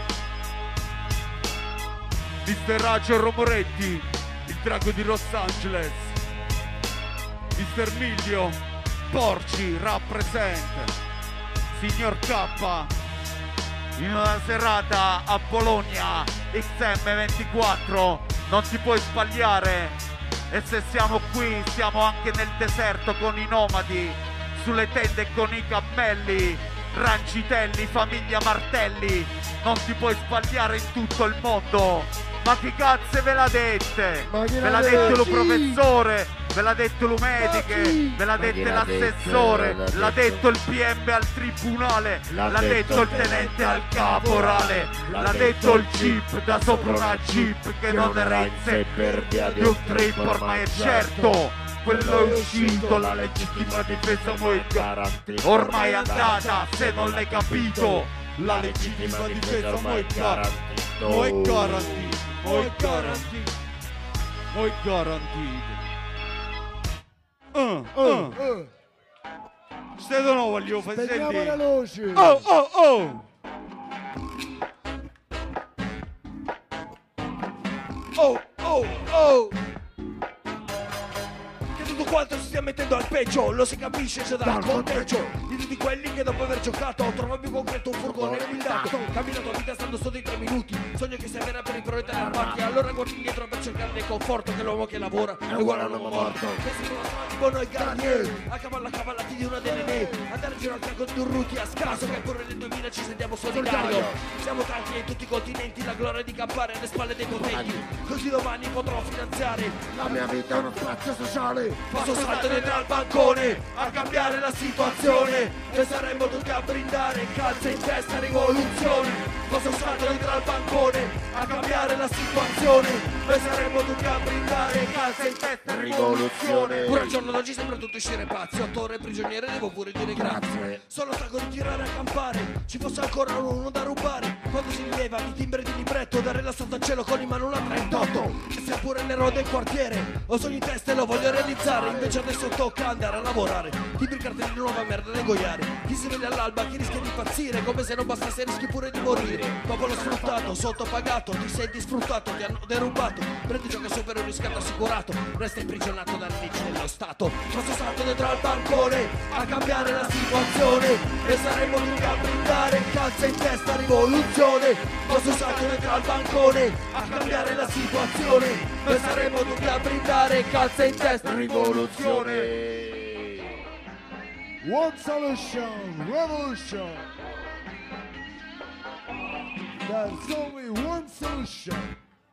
mister Raggio Romoretti, il drago di Los Angeles, mister Miglio, Porci, rappresent, signor K, in una serata a Bologna, X M ventiquattro, non ti puoi sbagliare. E se siamo qui, siamo anche nel deserto con i nomadi, sulle tende con i cammelli, Rancitelli, famiglia Martelli, non ti puoi sbagliare in tutto il mondo. Ma chi cazzo ve l'ha dette? Ma chi Ve l'ha l'ha detto lo detto? professore, ve l'ha detto lo mediche, chi? ve l'ha Ma chi detto l'ha l'assessore, detto? l'ha detto il P M al tribunale, l'ha detto il tenente al caporale, l'ha detto il jeep da sopra una jeep che non era in sé per via di un trip, ormai è certo. Quello è uscito, la legittima difesa mo è garantita, ormai è andata, se non l'hai capito, la legittima difesa mo è garantita, mo è garantita, mo è garantita, mo è garantita. Uh, uh. Eh, Ste no voglio far spegniamo le sentire. luci. Oh, oh, oh! Oh, oh, oh! Che tutto quanto si stia mettendo al peggio, lo si capisce già dal conteggio di tutti quelli che dopo aver giocato trova più concreto un furgone blindato, camminato a vita stando sotto i tre minuti, sogno che sia vera per i proletari armati, allora guardi indietro per cercare del conforto, che l'uomo che lavora è uguale a un uomo morto, che si trova tipo noi Garnier, a cavalla cavallati di una delle ne, andare in giro al fianco di un Ruti a scaso, che pure nel duemila ci sentiamo solidario, siamo tanti in tutti i continenti, la gloria di campare alle spalle dei potenti, così domani potrò finanziare La mia vita è uno spazio sociale. Passo salto dentro al bancone a cambiare la situazione e saremmo tutti a brindare, calza in testa, rivoluzione. Passo salto dentro al bancone a cambiare la situazione e saremmo tutti a brindare, calza in testa, rivoluzione. Pure al giorno d'oggi sembra tutto uscire pazzi, otto ore prigioniere, devo pure dire grazie. Sono stanco di tirare a campare, ci fosse ancora uno da rubare, quando si rileva di timbre di libretto, dare la sotto al cielo con in mano una trentotto. E se pure pure l'eroe del quartiere. Ho sogni in testa e lo voglio realizzare. Invece adesso tocca andare a lavorare. Libri cartelli di nuova merda da ingoiare. Chi si vede all'alba, chi rischia di impazzire. Come se non bastasse rischi pure di morire. Popolo sfruttato, sottopagato. Ti senti sfruttato, ti hanno derubato. Prendi ciò che supera un riscatto assicurato. Resta imprigionato dalle leggi dello Stato. Posso salto dentro al bancone a cambiare la situazione. E saremo tutti a brindare. Calza in testa, rivoluzione. Posso salto dentro al bancone a cambiare la situazione. Noi saremo tutti a brindare. Calza in testa, rivoluzione. One solution, revolution. There's only one solution.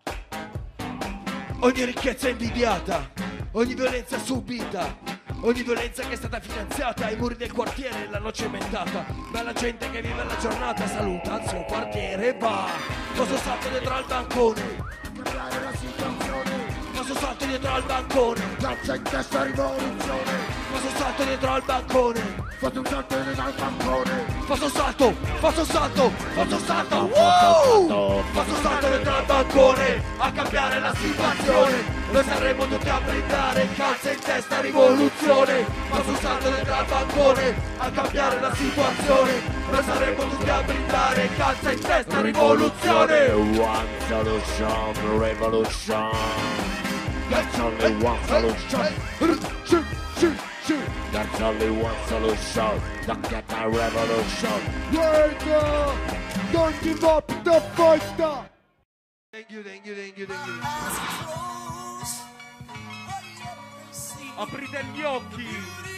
Ogni ricchezza invidiata, ogni violenza subita, ogni violenza che è stata finanziata, i muri del quartiere l'hanno cementata, ma la gente che vive la giornata saluta il suo quartiere e va. Posso salto dietro al bancone, cambiare la situazione. Posso salto dietro al bancone, calza in testa rivoluzione. Posso salto dietro al bancone, fate un salto dietro al bancone. Posso salto, posso salto, posso salto, wow! Posso salto dietro al bancone a cambiare la situazione. Noi saremo tutti a brindare, calza in testa rivoluzione. Posso salto dietro al bancone a cambiare la situazione. Noi saremo tutti a brindare, calza in testa rivoluzione. One solution, revolution. That's only one solution. That's only one solution. Don't get a revolution. Wake up! Don't give up the fight! Thank you, thank you, thank you, thank you. Aprite gli occhi.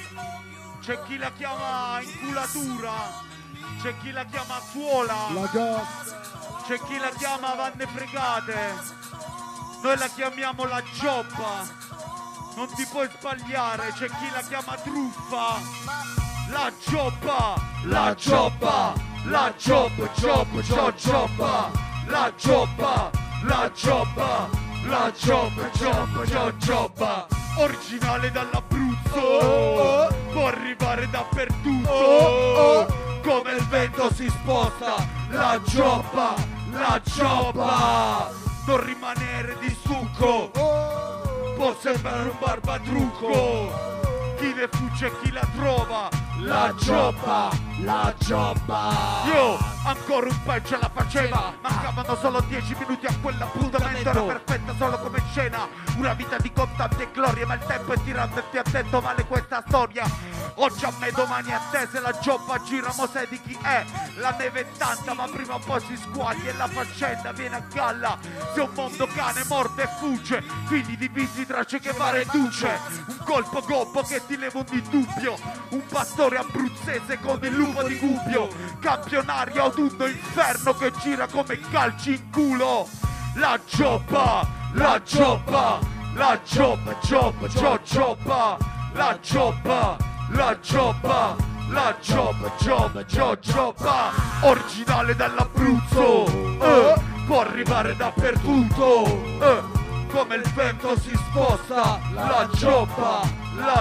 C'è chi la chiama inculatura. C'è chi la chiama suola. La gas. C'è chi la chiama vanne fregate. Noi la chiamiamo la giobba. Non ti puoi sbagliare, c'è chi la chiama truffa. La giobba, la giobba, la job, job, job, giobba. La giobba, la giobba, la job, job, job, giobba. Originale dall'Abruzzo, può arrivare dappertutto. Come il vento si sposta, la giobba, la giobba. Non rimanere di succo, può sembrare un barbatrucco. Chi ne fugge e chi la trova, la giobba, la giobba. Io ancora un pezzo la faceva, mancavano solo dieci minuti a quell'appuntamento. Era perfetta solo come scena, una vita di contanti e gloria. Ma il tempo è tirando e ti ha detto male questa storia. Oggi a me, domani a te, se la giobba gira mo sai di chi è. La neve è tanta ma prima o poi si squaglia e la faccenda viene a galla. Se un mondo cane morde e fugge, figli divisi tra Che Guevara e Duce. Un colpo gobbo che ti leva ogni dubbio, un pastore abruzzese con il lupo di Gubbio. Campionario autunno inferno che gira come calci in culo. La giobba, la giobba, la giobba, giobba, giobba, giobba. La giobba, la giobba, la giobba, giobba, giobba, giobba. Originale dall'Abruzzo, eh, può arrivare dappertutto, eh, come il vento si sposta, la giobba, la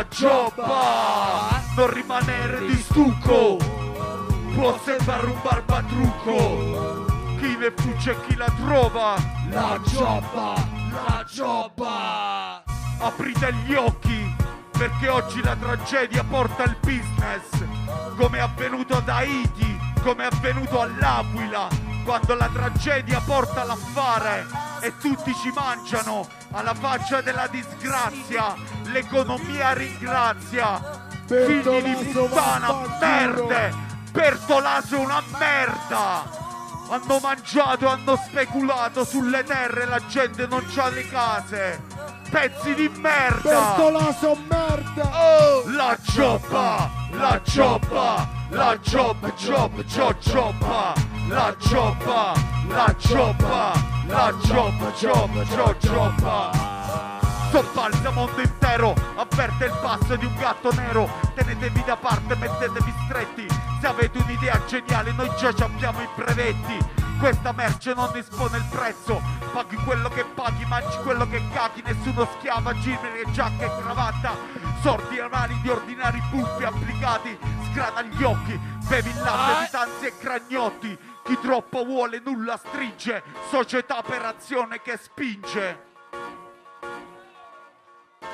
giobba. Non rimanere di stucco, può sembrare un barbatrucco. Chi ne fugge e chi la trova, la giobba, la giobba. Aprite gli occhi, perché oggi la tragedia porta il business. Come è avvenuto ad Haiti, come è avvenuto all'Aquila, quando la tragedia porta l'affare e tutti ci mangiano alla faccia della disgrazia. L'economia ringrazia. Figli di puttana, merde. Bertolaso è una merda. Hanno mangiato, hanno speculato sulle terre, la gente non c'ha le case. Pezzi di merda. Bertolaso merda. Oh, la giobba, la giobba, la giobba, giobba, giobba, giobba. La giobba, la giobba, la giobba, giobba, giobba, giobba. Sobbalza mondo intero, avverte il passo di un gatto nero. Tenetevi da parte, mettetevi stretti. Se avete un'idea geniale, noi già ci abbiamo i brevetti. Questa merce non dispone il prezzo, paghi quello che paghi, mangi quello che caghi. Nessuno schiava, gimere, giacca e cravatta. Sordi a mani di ordinari buffi applicati. Sgrana gli occhi, bevi il latte di tanzi e cragnotti. Chi troppo vuole nulla stringe, società per azione che spinge.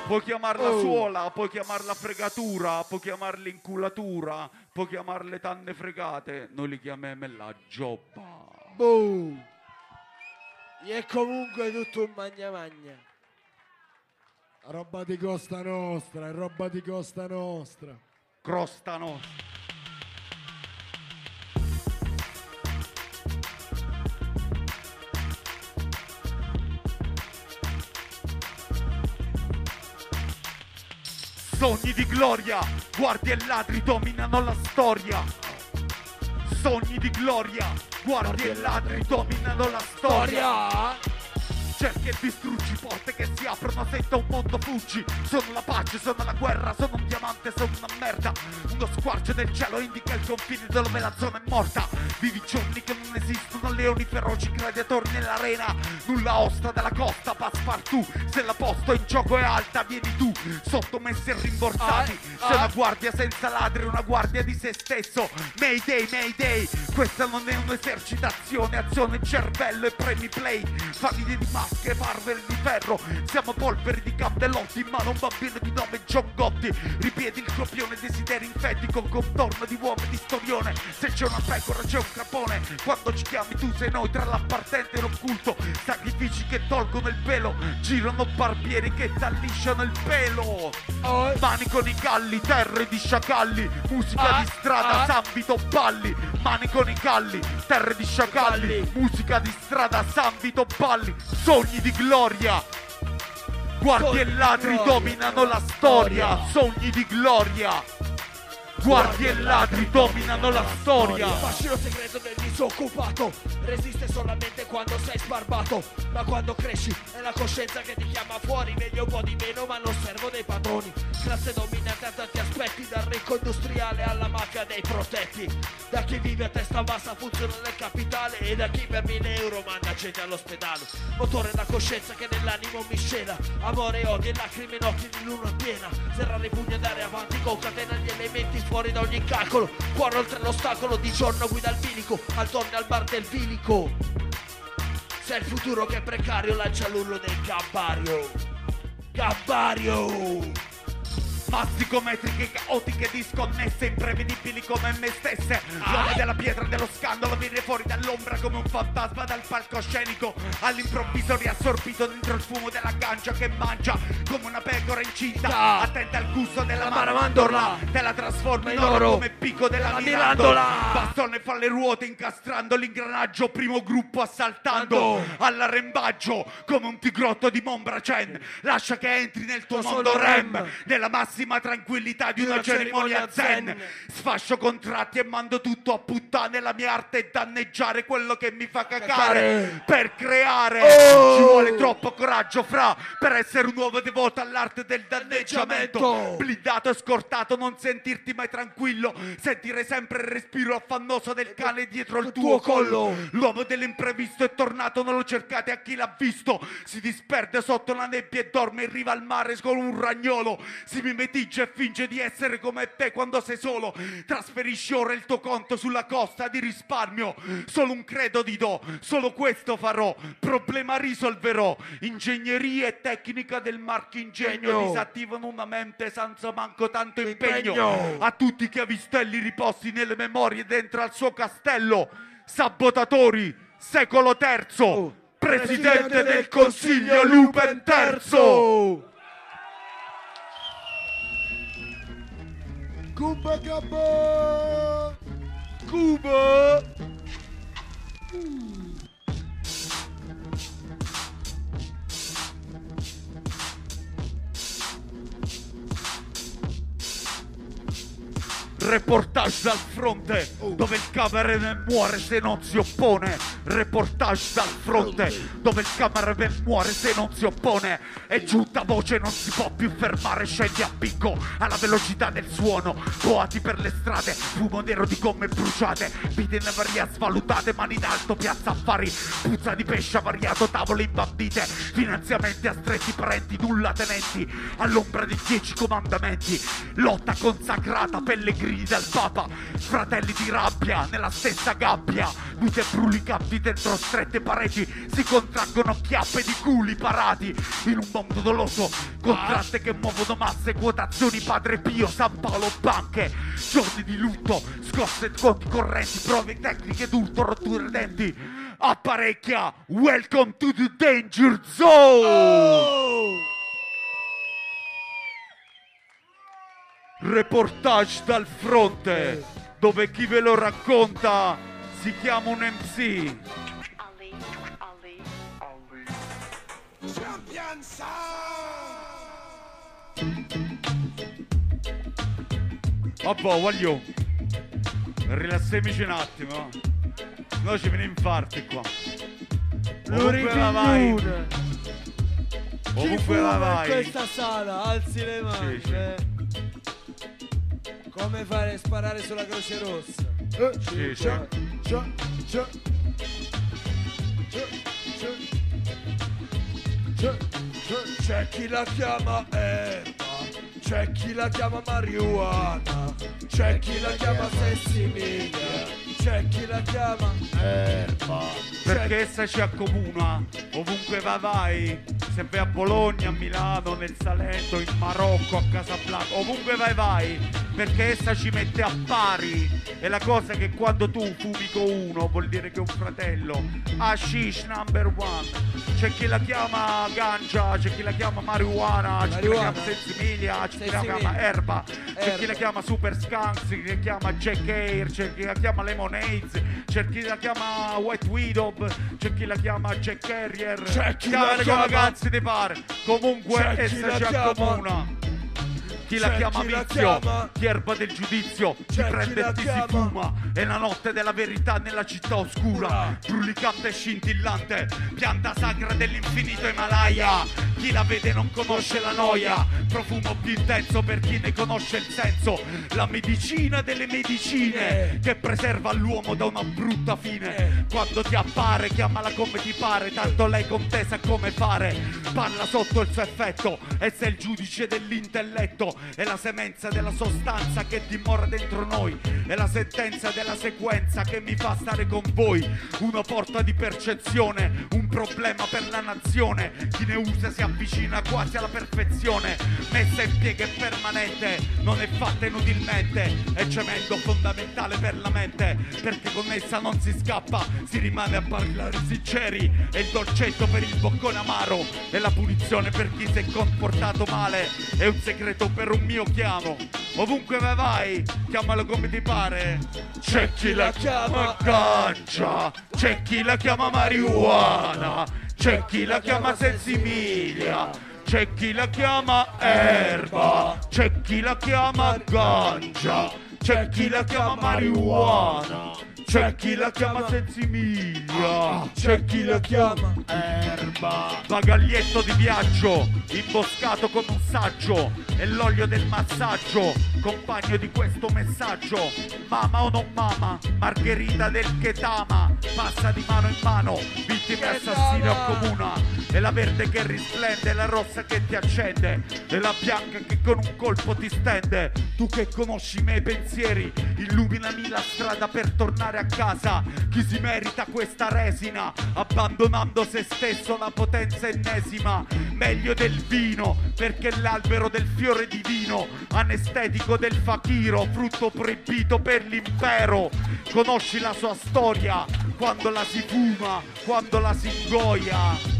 Puoi chiamarla Oh. suola, puoi chiamarla fregatura, puoi chiamarla inculatura, puoi chiamarle tanne fregate, noi li chiamiamo la giobba. Boom. E comunque tutto un magna magna. Roba di Costa Nostra, è roba di Costa Nostra. Crosta nostra. Sogni di gloria, guardie e ladri dominano la storia. Sogni di gloria, guardie e ladri dominano la storia. Storia. Cerchi e distruggi porte che si aprono senza un mondo fuggi. Sono la pace, sono la guerra, sono un diamante, sono una merda. Uno squarcio del cielo indica il confine dove la zona è morta. Vivi giorni che non esistono, leoni feroci, gladiatori nell'arena. Nulla osta dalla costa, passepartout. Se la posta in gioco è alta, vieni tu. Sottomessi e rimborsati. Ah, Sei ah. una guardia senza ladri, una guardia di se stesso. Mayday, mayday. Questa non è un'esercitazione, azione cervello e premi play. Famiglie di masche, farveri di ferro. Siamo polveri di cappellotti, in mano un bambino di nome John Gotti. Ripiedi il copione, desideri infetti con contorno di uomini di storione. Se c'è una pecora c'è un capone. Quando ci chiami tu sei noi, tra l'appartente e l'occulto. Sacrifici che tolgono il pelo, girano barbieri che t'allisciano il pelo. Oh. Mani con i calli, terre di sciacalli. Musica Ah, di strada, ah. Sambito balli. Mani con i calli, terre di sciacalli. Calli. Musica di strada, Sambito balli. Sogni di gloria, guardie e Sogni di ladri gloria. dominano la storia. Sogni di gloria, guardie e ladri dominano la storia. Il fascino segreto del disoccupato resiste solamente quando sei sbarbato, ma quando cresci è la coscienza che ti chiama fuori. Meglio un po' di meno ma non servo dei padroni. Classe dominante a tanti aspetti, dal ricco industriale alla mafia dei protetti. Da chi vive a testa bassa funziona nel capitale e da chi per mille euro manda gente all'ospedale. Motore la coscienza che nell'animo miscela amore e odio e lacrime in occhi di luna piena. Serrare i pugni e andare avanti con catena gli elementi fuori da ogni calcolo. Cuore oltre l'ostacolo, di giorno guida il bilico, al torno al bar del bilico. Se è il futuro che è precario, lancia l'urlo del gabbario. Gabbario! Masticometriche, caotiche, disconnesse, imprevedibili come me stesse. L'uomo della pietra dello scandalo viene fuori dall'ombra come un fantasma dal palcoscenico. All'improvviso riassorbito dentro il fumo della gancia che mangia come una pecora incinta. Attenta al gusto della mandorla, te la trasforma in oro come picco della mirandola. Bastone fa le ruote incastrando l'ingranaggio, primo gruppo assaltando all'arrembaggio come un tigrotto di Monbracen. Lascia che entri nel tuo mondo rem, nella massima tranquillità di una cerimonia zen. Sfascio contratti e mando tutto a puttane. La mia arte è danneggiare quello che mi fa cacare per creare. Ci vuole troppo coraggio, fra, per essere un uomo devoto all'arte del danneggiamento. Blindato e scortato, non sentirti mai tranquillo, sentire sempre il respiro affannoso del cane dietro il tuo collo. L'uomo dell'imprevisto è tornato, non lo cercate a chi l'ha visto. Si disperde sotto la nebbia e dorme in riva al mare con un ragnolo. Si mimetiggia e finge di essere come te quando sei solo. Trasferisci ora il tuo conto sulla costa di risparmio. Solo un credo ti do, solo questo farò. Problema risolverò. Ingegneria e tecnica del marchingegno disattivano una mente senza manco tanto impegno. Impegno. A tutti che avistelli riposti nelle memorie dentro al suo castello. Sabotatori, secolo terzo. Presidente del Consiglio Lupen terzo. Cuba Gabba! Cuba! Reportage dal fronte, dove il cameraman muore se non si oppone. Reportage dal fronte, dove il cameraman muore se non si oppone. È giunta voce, non si può più fermare. Scendi a picco, alla velocità del suono. Boati per le strade, fumo nero di gomme bruciate. Vite in avaria svalutate, mani in alto, piazza affari. Puzza di pesce avariato, tavole imbandite. Finanziamenti a stretti parenti, nulla tenenti. All'ombra di dieci comandamenti. Lotta consacrata, pellegrini dal Papa, fratelli di rabbia nella stessa gabbia, vite brulica chiusi dentro strette pareti, si contraggono chiappe di culi parati in un mondo doloso, contratte che muovono masse, quotazioni, Padre Pio, San Paolo, banche, giorni di lutto, scosse conti correnti, prove tecniche d'urto, rotture denti. Apparecchia, welcome to the danger zone. Oh! Reportage dal fronte, dove chi ve lo racconta si chiama un M C. Vabbè, voglio rilassiamoci un attimo, noi ci viene infarti qua. Ovunque la vai, Chi ovunque la fuma in vai. questa sala, alzi le mani. Sì, sì. eh. Come fare a sparare sulla Croce Rossa? Eh, Sì, sì. C'è, c'è, c'è. C'è, c'è. C'è, c'è. C'è chi la chiama erba, c'è chi la chiama marijuana, c'è chi la chiama sensimilia, c'è chi la chiama erba. Perché essa ci accomuna, ovunque va vai, se vai a Bologna, a Milano, nel Salento, in Marocco, a Casablanca, ovunque vai vai, perché essa ci mette a pari. E la cosa è che quando tu fumi con uno vuol dire che è un fratello. Hashish number one. C'è chi la chiama ganja, c'è chi la chiama marijuana, c'è chi la Marijuana. chiama sensimilia, c'è chi la Sensimilia. chiama erba, c'è chi Erba. la chiama super skunks, c'è chi la chiama Jack Air, c'è chi la chiama lemonades, c'è chi la chiama white widow, c'è chi la chiama Jack Carrier, C'è chi chiamale la come chiama- cazzo ti pare, comunque C'è chi essa la ci chiama- accomuna. Chi la C'è chiama chi la vizio, chiama- chi erba del giudizio, ti C'è chi prende la e ti si chiama- fuma. È la notte della verità nella città oscura, Ura. brulicante e scintillante, pianta sacra dell'infinito Himalaya. Chi la vede non conosce la noia, profumo più intenso per chi ne conosce il senso. La medicina delle medicine Eh. che preserva l'uomo da una brutta fine. Eh. Quando ti appare, chiamala come ti pare, tanto lei con te sa come fare. Parla sotto il suo effetto, essa è il giudice dell'intelletto, è la semenza della sostanza che dimora dentro noi, è la sentenza della sequenza che mi fa stare con voi. Una porta di percezione, un problema per la nazione. Chi ne usa si avvicina quasi alla perfezione. Messa in piega è permanente, non è fatta inutilmente, è cemento fondamentale per la mente, perché con essa non si scappa, si rimane a parlare sinceri. È il dolcetto per il boccone amaro, è la punizione per chi si è comportato male, è un segreto per un mio chiamo. Ovunque vai vai, chiamalo come ti pare. C'è chi la chiama ganja, c'è chi la chiama marijuana, c'è chi la chiama sensimilia, c'è chi la chiama erba, c'è chi la chiama ganja, c'è chi la chiama marijuana, c'è chi la chiama sensimilia, c'è chi la chiama erba. Bagaglietto di viaggio, imboscato con un saggio, e l'olio del massaggio, compagno di questo messaggio. Mama o non mama, margherita del Ketama, passa di mano in mano, vittime assassine o comuna. È la verde che risplende, è la rossa che ti accende, è la bianca che con un colpo ti stende. Tu che conosci i miei pensieri, illuminami la strada per tornare a casa. Chi si merita questa resina, abbandonando se stesso la potenza ennesima. Meglio del vino, perché è l'albero del fiore divino, anestetico del fakiro, frutto proibito per l'impero. Conosci la sua storia, quando la si fuma, quando la si ingoia.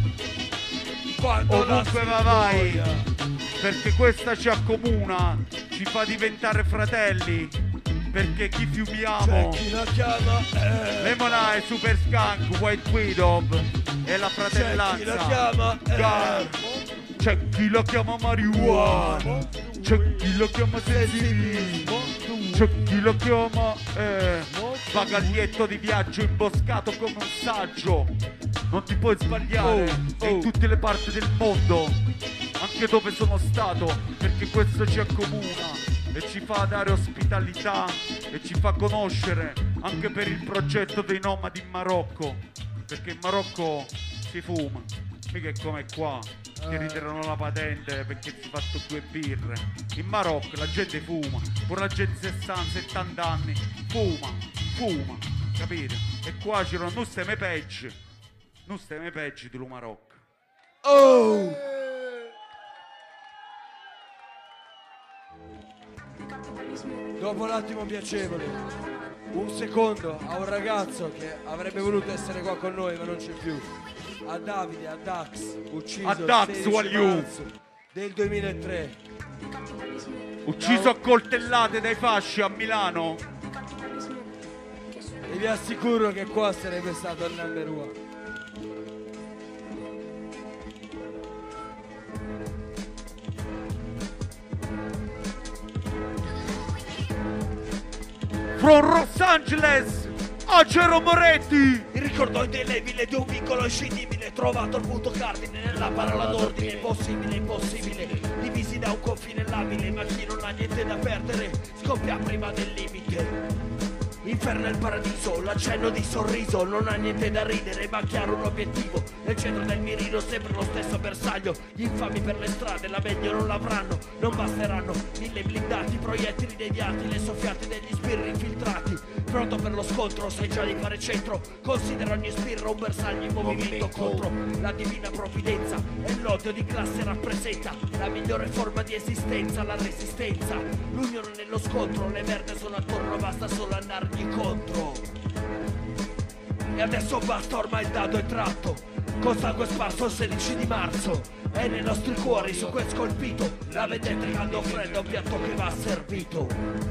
Quando la Ovunque si va vai, ingoia. perché questa ci accomuna, ci fa diventare fratelli, perché chi C'è fiumiamo, chi la chiama erba, Lemonade, Super Skunk, White Widow e la c'è fratellanza. chi la chiama Gar- erba, C'è chi la chiama marijuana, c'è chi la chiama sensimilia, c'è chi la chiama eh, bagaglietto di viaggio imboscato come un saggio. Non ti puoi sbagliare, Oh, è in oh. tutte le parti del mondo, anche dove sono stato, perché questo ci accomuna e ci fa dare ospitalità e ci fa conoscere anche per il progetto dei nomadi in Marocco, perché in Marocco si fuma, mica è come qua che ritirano la patente perché si è fatto due birre. In Marocco la gente fuma, pure la gente sessanta settanta anni fuma, fuma, capite? E qua c'erano non stiamo peggio, non stiamo peggio di Lumarocca. Oh! Dopo l'attimo piacevole, un secondo a un ragazzo che avrebbe voluto essere qua con noi ma non c'è più. A Davide, a Dax, ucciso A Dax, il sedici Waliu. marzo del duemilatré. Ucciso a coltellate dai fasci a Milano. E vi assicuro che qua sarebbe stato il number one. From Los Angeles, Acero Moretti. Il ricordo indelebile di un vincolo inscindibile, trovato il punto cardine nella parola d'ordine. Impossibile, impossibile, divisi da un confine labile, ma chi non ha niente da perdere scoppia prima del limite. Inferno e il paradiso, l'accenno di sorriso, non ha niente da ridere ma chiaro un obiettivo. Nel centro del mirino sempre lo stesso bersaglio, gli infami per le strade la meglio non l'avranno. Non basteranno mille blindati, proiettili deviati, le soffiate degli sbirri infiltrati. Pronto per lo scontro, sai già di fare centro, considera ogni sbirro un bersaglio in movimento contro la divina provvidenza. E l'odio di classe rappresenta la migliore forma di esistenza, la resistenza, l'unione nello scontro. Le merde sono attorno, basta solo andargli contro. E adesso basta, ormai il dado è tratto, con sangue sparso il sedici di marzo. E nei nostri cuori su quel scolpito la vendetta caldo freddo, un piatto che va servito.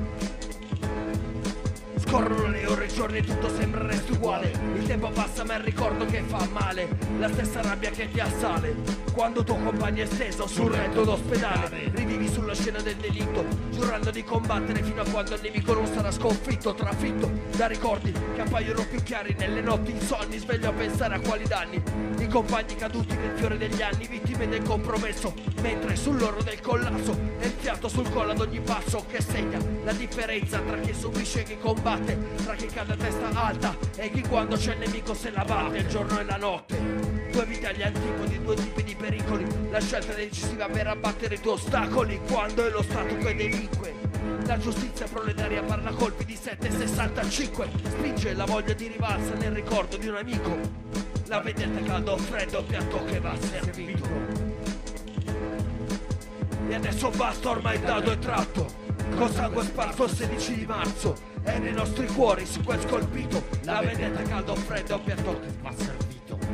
Scorrono le ore, i giorni, tutto sembra resto uguale. Il tempo passa ma il ricordo che fa male, la stessa rabbia che ti assale quando tuo compagno è steso sul letto d'ospedale. Rivivi sulla scena del delitto, giurando di combattere fino a quando il nemico non sarà sconfitto. Trafitto da ricordi che appaiono più chiari nelle notti insonni, sveglio a pensare a quali danni. I compagni caduti nel fiore degli anni, vittime del compromesso, mentre sull'oro del collasso è il fiato sul collo ad ogni passo che segna la differenza tra chi subisce e chi combatte, tra chi cade a testa alta e chi quando c'è il nemico se la batte, il giorno e la notte. Due vite agli antipodi, due tipi di pericoli, la scelta decisiva per abbattere i tuoi ostacoli quando è lo Stato che delinque. La giustizia proletaria parla a colpi di sette virgola sessantacinque, spinge la voglia di rivalsa nel ricordo di un amico. La vendetta è caldo o freddo, piatto che va servito. E adesso basta, ormai il dado è tratto, con sangue sparso il sedici di marzo. E nei nostri cuori su quel scolpito la vendetta è caldo o freddo, piatto che va servito.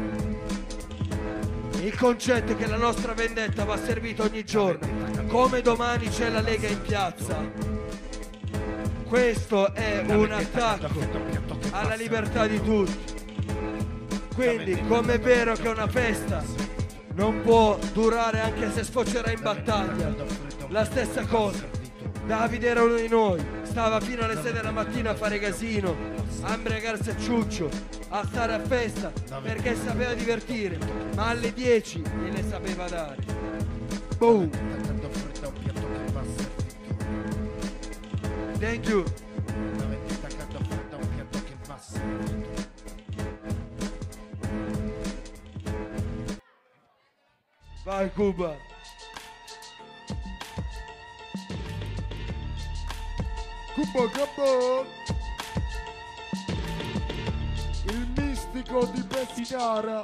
Il concetto è che la nostra vendetta va servita ogni giorno, come domani c'è la Lega in piazza. Questo è un attacco alla libertà di tutti. Quindi, come è vero che una festa non può durare anche se sfocerà in battaglia, la stessa cosa. Davide era uno di noi, stava fino alle sei della mattina a fare casino, a imbriagarsi a ciuccio, a stare a festa perché sapeva divertire, ma alle dieci gliene sapeva dare. Boom! Thank you! Vai Cuba! Cuba Cuba! Il mistico di Pescara!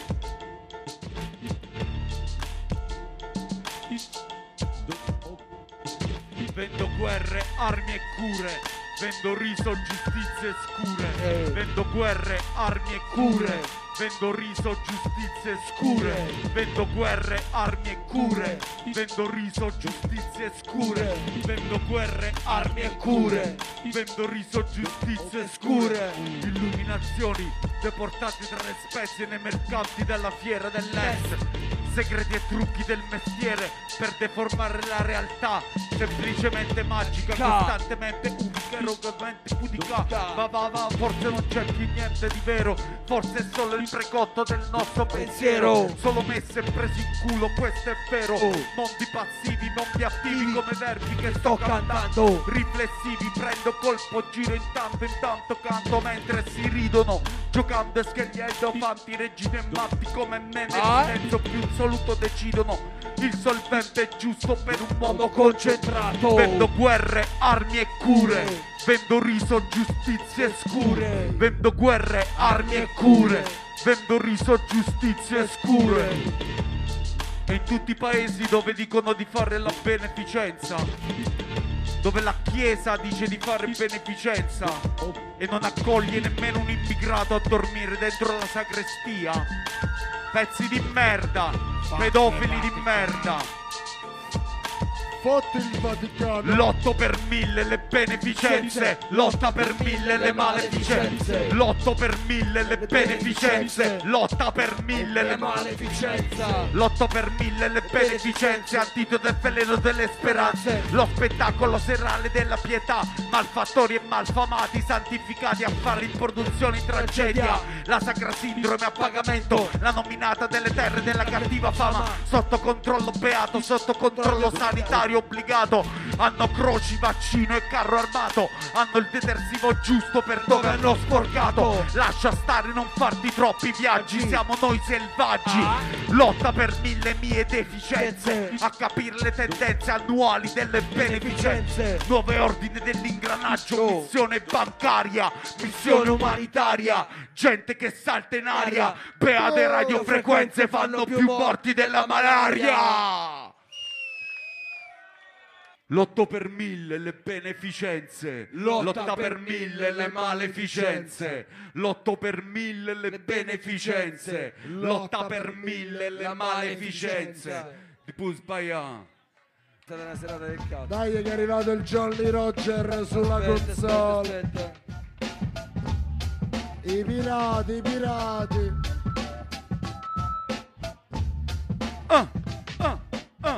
Vendo guerre, armi e cure, vendo riso, giustizie scure. Eh. Vendo guerre, armi e cure, vendo riso, giustizie scure. Vendo guerre, armi e cure, vendo riso, giustizie scure. Vendo guerre, armi e cure, vendo riso, giustizie scure. Illuminazioni deportate tra le spezie nei mercanti della fiera dell'est. Segreti e trucchi del mestiere per deformare la realtà, semplicemente magica, costantemente unica, eroicamente pudica. Va va va, forse non c'è più niente di vero, forse è solo il precotto del nostro pensiero. Solo messe e presi in culo, questo è vero. Mondi passivi, non di attivi come verbi che sto cantando. Riflessivi, prendo colpo, giro intanto, intanto canto mentre si ridono, giocando e scegliendo fanti, regine e matti come me nel silenzio più solo. assoluto decidono il solvente giusto per un uomo concentrato. Vendo guerre, armi e cure, vendo riso, giustizie scure. Vendo guerre, armi e cure, vendo riso, giustizie scure. E in tutti i paesi dove dicono di fare la beneficenza, dove la chiesa dice di fare beneficenza e non accoglie nemmeno un immigrato a dormire dentro la sagrestia. Pezzi di merda, pedofili di merda. Fotti il Vaticano. L'otto per mille le beneficenze, lotta per mille le maleficenze. L'otto per mille le beneficenze, lotta per mille le maleficenze. L'otto per mille le beneficenze, antidoto del veleno delle speranze. Lo spettacolo serale della pietà, malfattori e malfamati, santificati a fare in produzione in tragedia. La sacra sindrome a pagamento, la nominata delle terre della cattiva fama. Sotto controllo beato, sotto controllo sanitario obbligato. Hanno croci, vaccino e carro armato. Hanno il detersivo giusto per dove hanno sporcato. Lascia stare, non farti troppi viaggi, siamo noi selvaggi. Lotta per mille mie deficienze, a capire le tendenze annuali delle beneficenze. Nuove ordini dell'ingranaggio, missione bancaria, missione umanitaria. Gente che salta in aria, beate radiofrequenze fanno più morti della malaria. L'otto per mille le beneficenze, lotta per mille le maleficenze. L'otto per mille le beneficenze, lotta per mille le maleficenze. Di più sbagliato. È stata una serata del cazzo. Dai che è arrivato il Jolly Roger sulla Aspetta, console. aspetta, aspetta. I pirati, i pirati. Ah, ah, ah.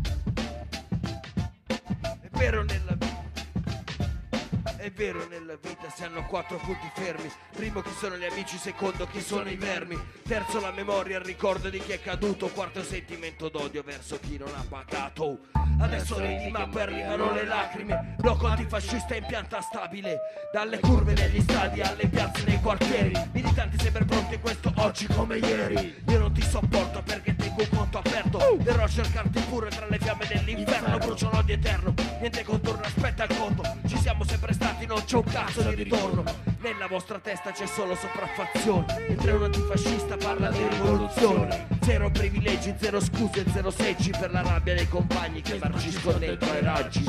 È vero nella vita, è vero nella vita si hanno quattro punti fermi. Primo chi sono gli amici, secondo chi sono i vermi. Terzo la memoria, il ricordo di chi è caduto. Quarto il sentimento d'odio verso chi non ha pagato. Adesso ridi ma poi arrivano le lacrime. Blocco antifascista in pianta stabile, dalle curve negli stadi alle piazze nei quartieri. Militanti sempre pronti, questo oggi come ieri. Io non ti sopporto perché tengo un conto aperto. Verrò a cercarti pure tra le fiamme dell'inferno. Brucio l'odio eterno, niente contorno, aspetta il conto. Ci siamo sempre stati, non c'è un cazzo di ritorno. Nella vostra testa c'è solo sopraffazione, mentre un antifascista parla di rivoluzione. Zero privilegi, zero scuse, zero seggi per la rabbia dei compagni che marciscono dentro ai raggi.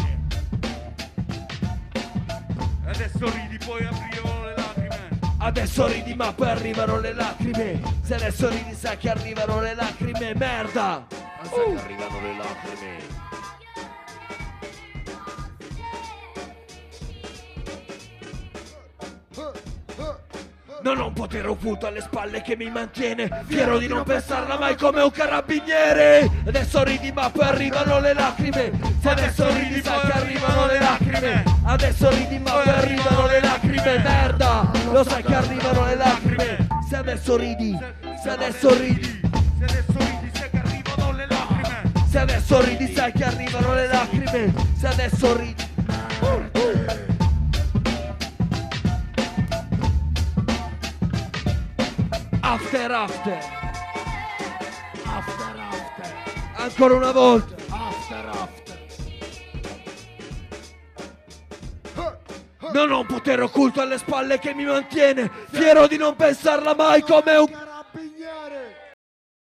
Adesso ridi poi aprivo le lacrime. Adesso ridi ma poi arrivano le lacrime. Se adesso ridi sa che arrivano le lacrime. Merda, Ma sa che arrivano le lacrime. non ho un potere occulto alle spalle che mi mantiene fiero di non pensarla mai come un carabiniere. Adesso ridi ma poi arrivano le lacrime. Se adesso ridi sa che arrivano le lacrime. Adesso ridi ma poi arrivano le lacrime. Merda, lo sai che arrivano le lacrime. Se adesso ridi, se adesso ridi, se adesso ridi sai che arrivano le lacrime. se adesso ridi sai che arrivano le lacrime. Se adesso ridi. After after After after ancora una volta. After after Non ho un potere occulto alle spalle che mi mantiene fiero di non pensarla mai come un carabiniere.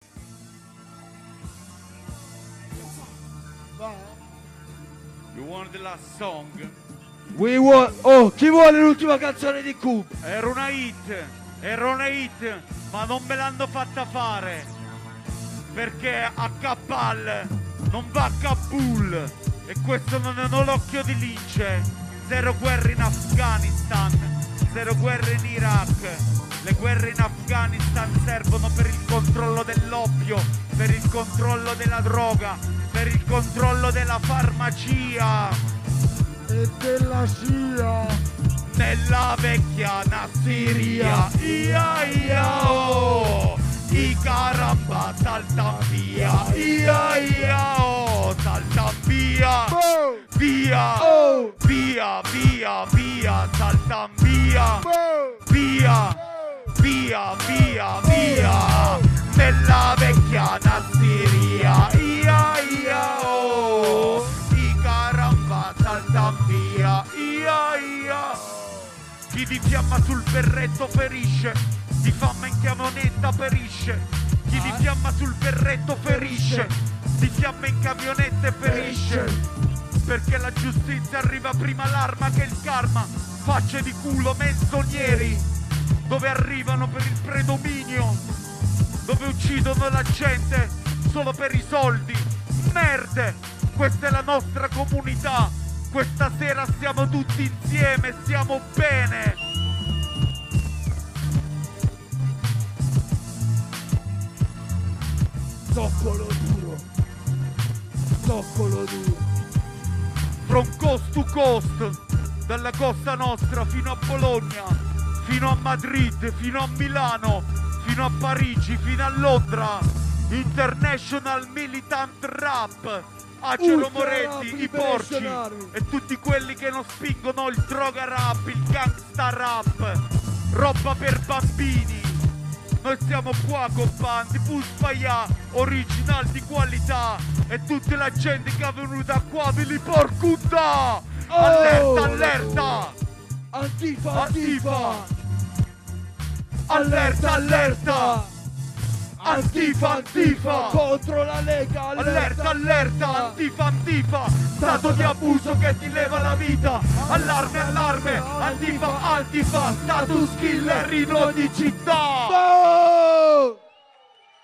You want the last song? We want... Oh, chi vuole l'ultima canzone di Coop? Era una hit, era una hit, ma non me l'hanno fatta fare perché a Kabul non va a Kabul e questo non è un occhio di lince. Zero guerre in Afghanistan, zero guerre in Iraq. Le guerre in Afghanistan servono per il controllo dell'oppio, per il controllo della droga, per il controllo della farmacia E della scia nella vecchia Nassiria. Ia ia oh, i caramba saltan via. Ia ia oh, saltan via. Boom! Via, Oh! via, via, via, saltan via. Boom! Via, via, via, via, nella vecchia Nassiria. di fiamma sul berretto ferisce, di fama in camionetta perisce. Chi di fiamma sul berretto ferisce, di fiamma in camionetta ferisce. Perché la giustizia arriva prima l'arma che il karma. Facce di culo menzogneri, dove arrivano per il predominio, dove uccidono la gente solo per i soldi. Merde, questa è la nostra comunità. Questa sera siamo tutti insieme, siamo bene. Zoccolo duro, zoccolo duro. From coast to coast, dalla costa nostra fino a Bologna, fino a Madrid, fino a Milano, fino a Parigi, fino a Londra. International Militant Rap. Acero Moretti, i porci e tutti quelli che non spingono il droga rap, il gangsta rap, roba per bambini. Noi siamo qua con bandi, Puspaia, original di qualità, e tutta la gente che è venuta qua ve li porcutta. Allerta, allerta! Antifa, antifa! Allerta, allerta! Antifa, antifa! Contro la Lega, allerta, allerta! Antifa, antifa! Stato di abuso che ti leva la vita! Allarme, allarme! Antifa, antifa! Status killer in ogni città! Oh!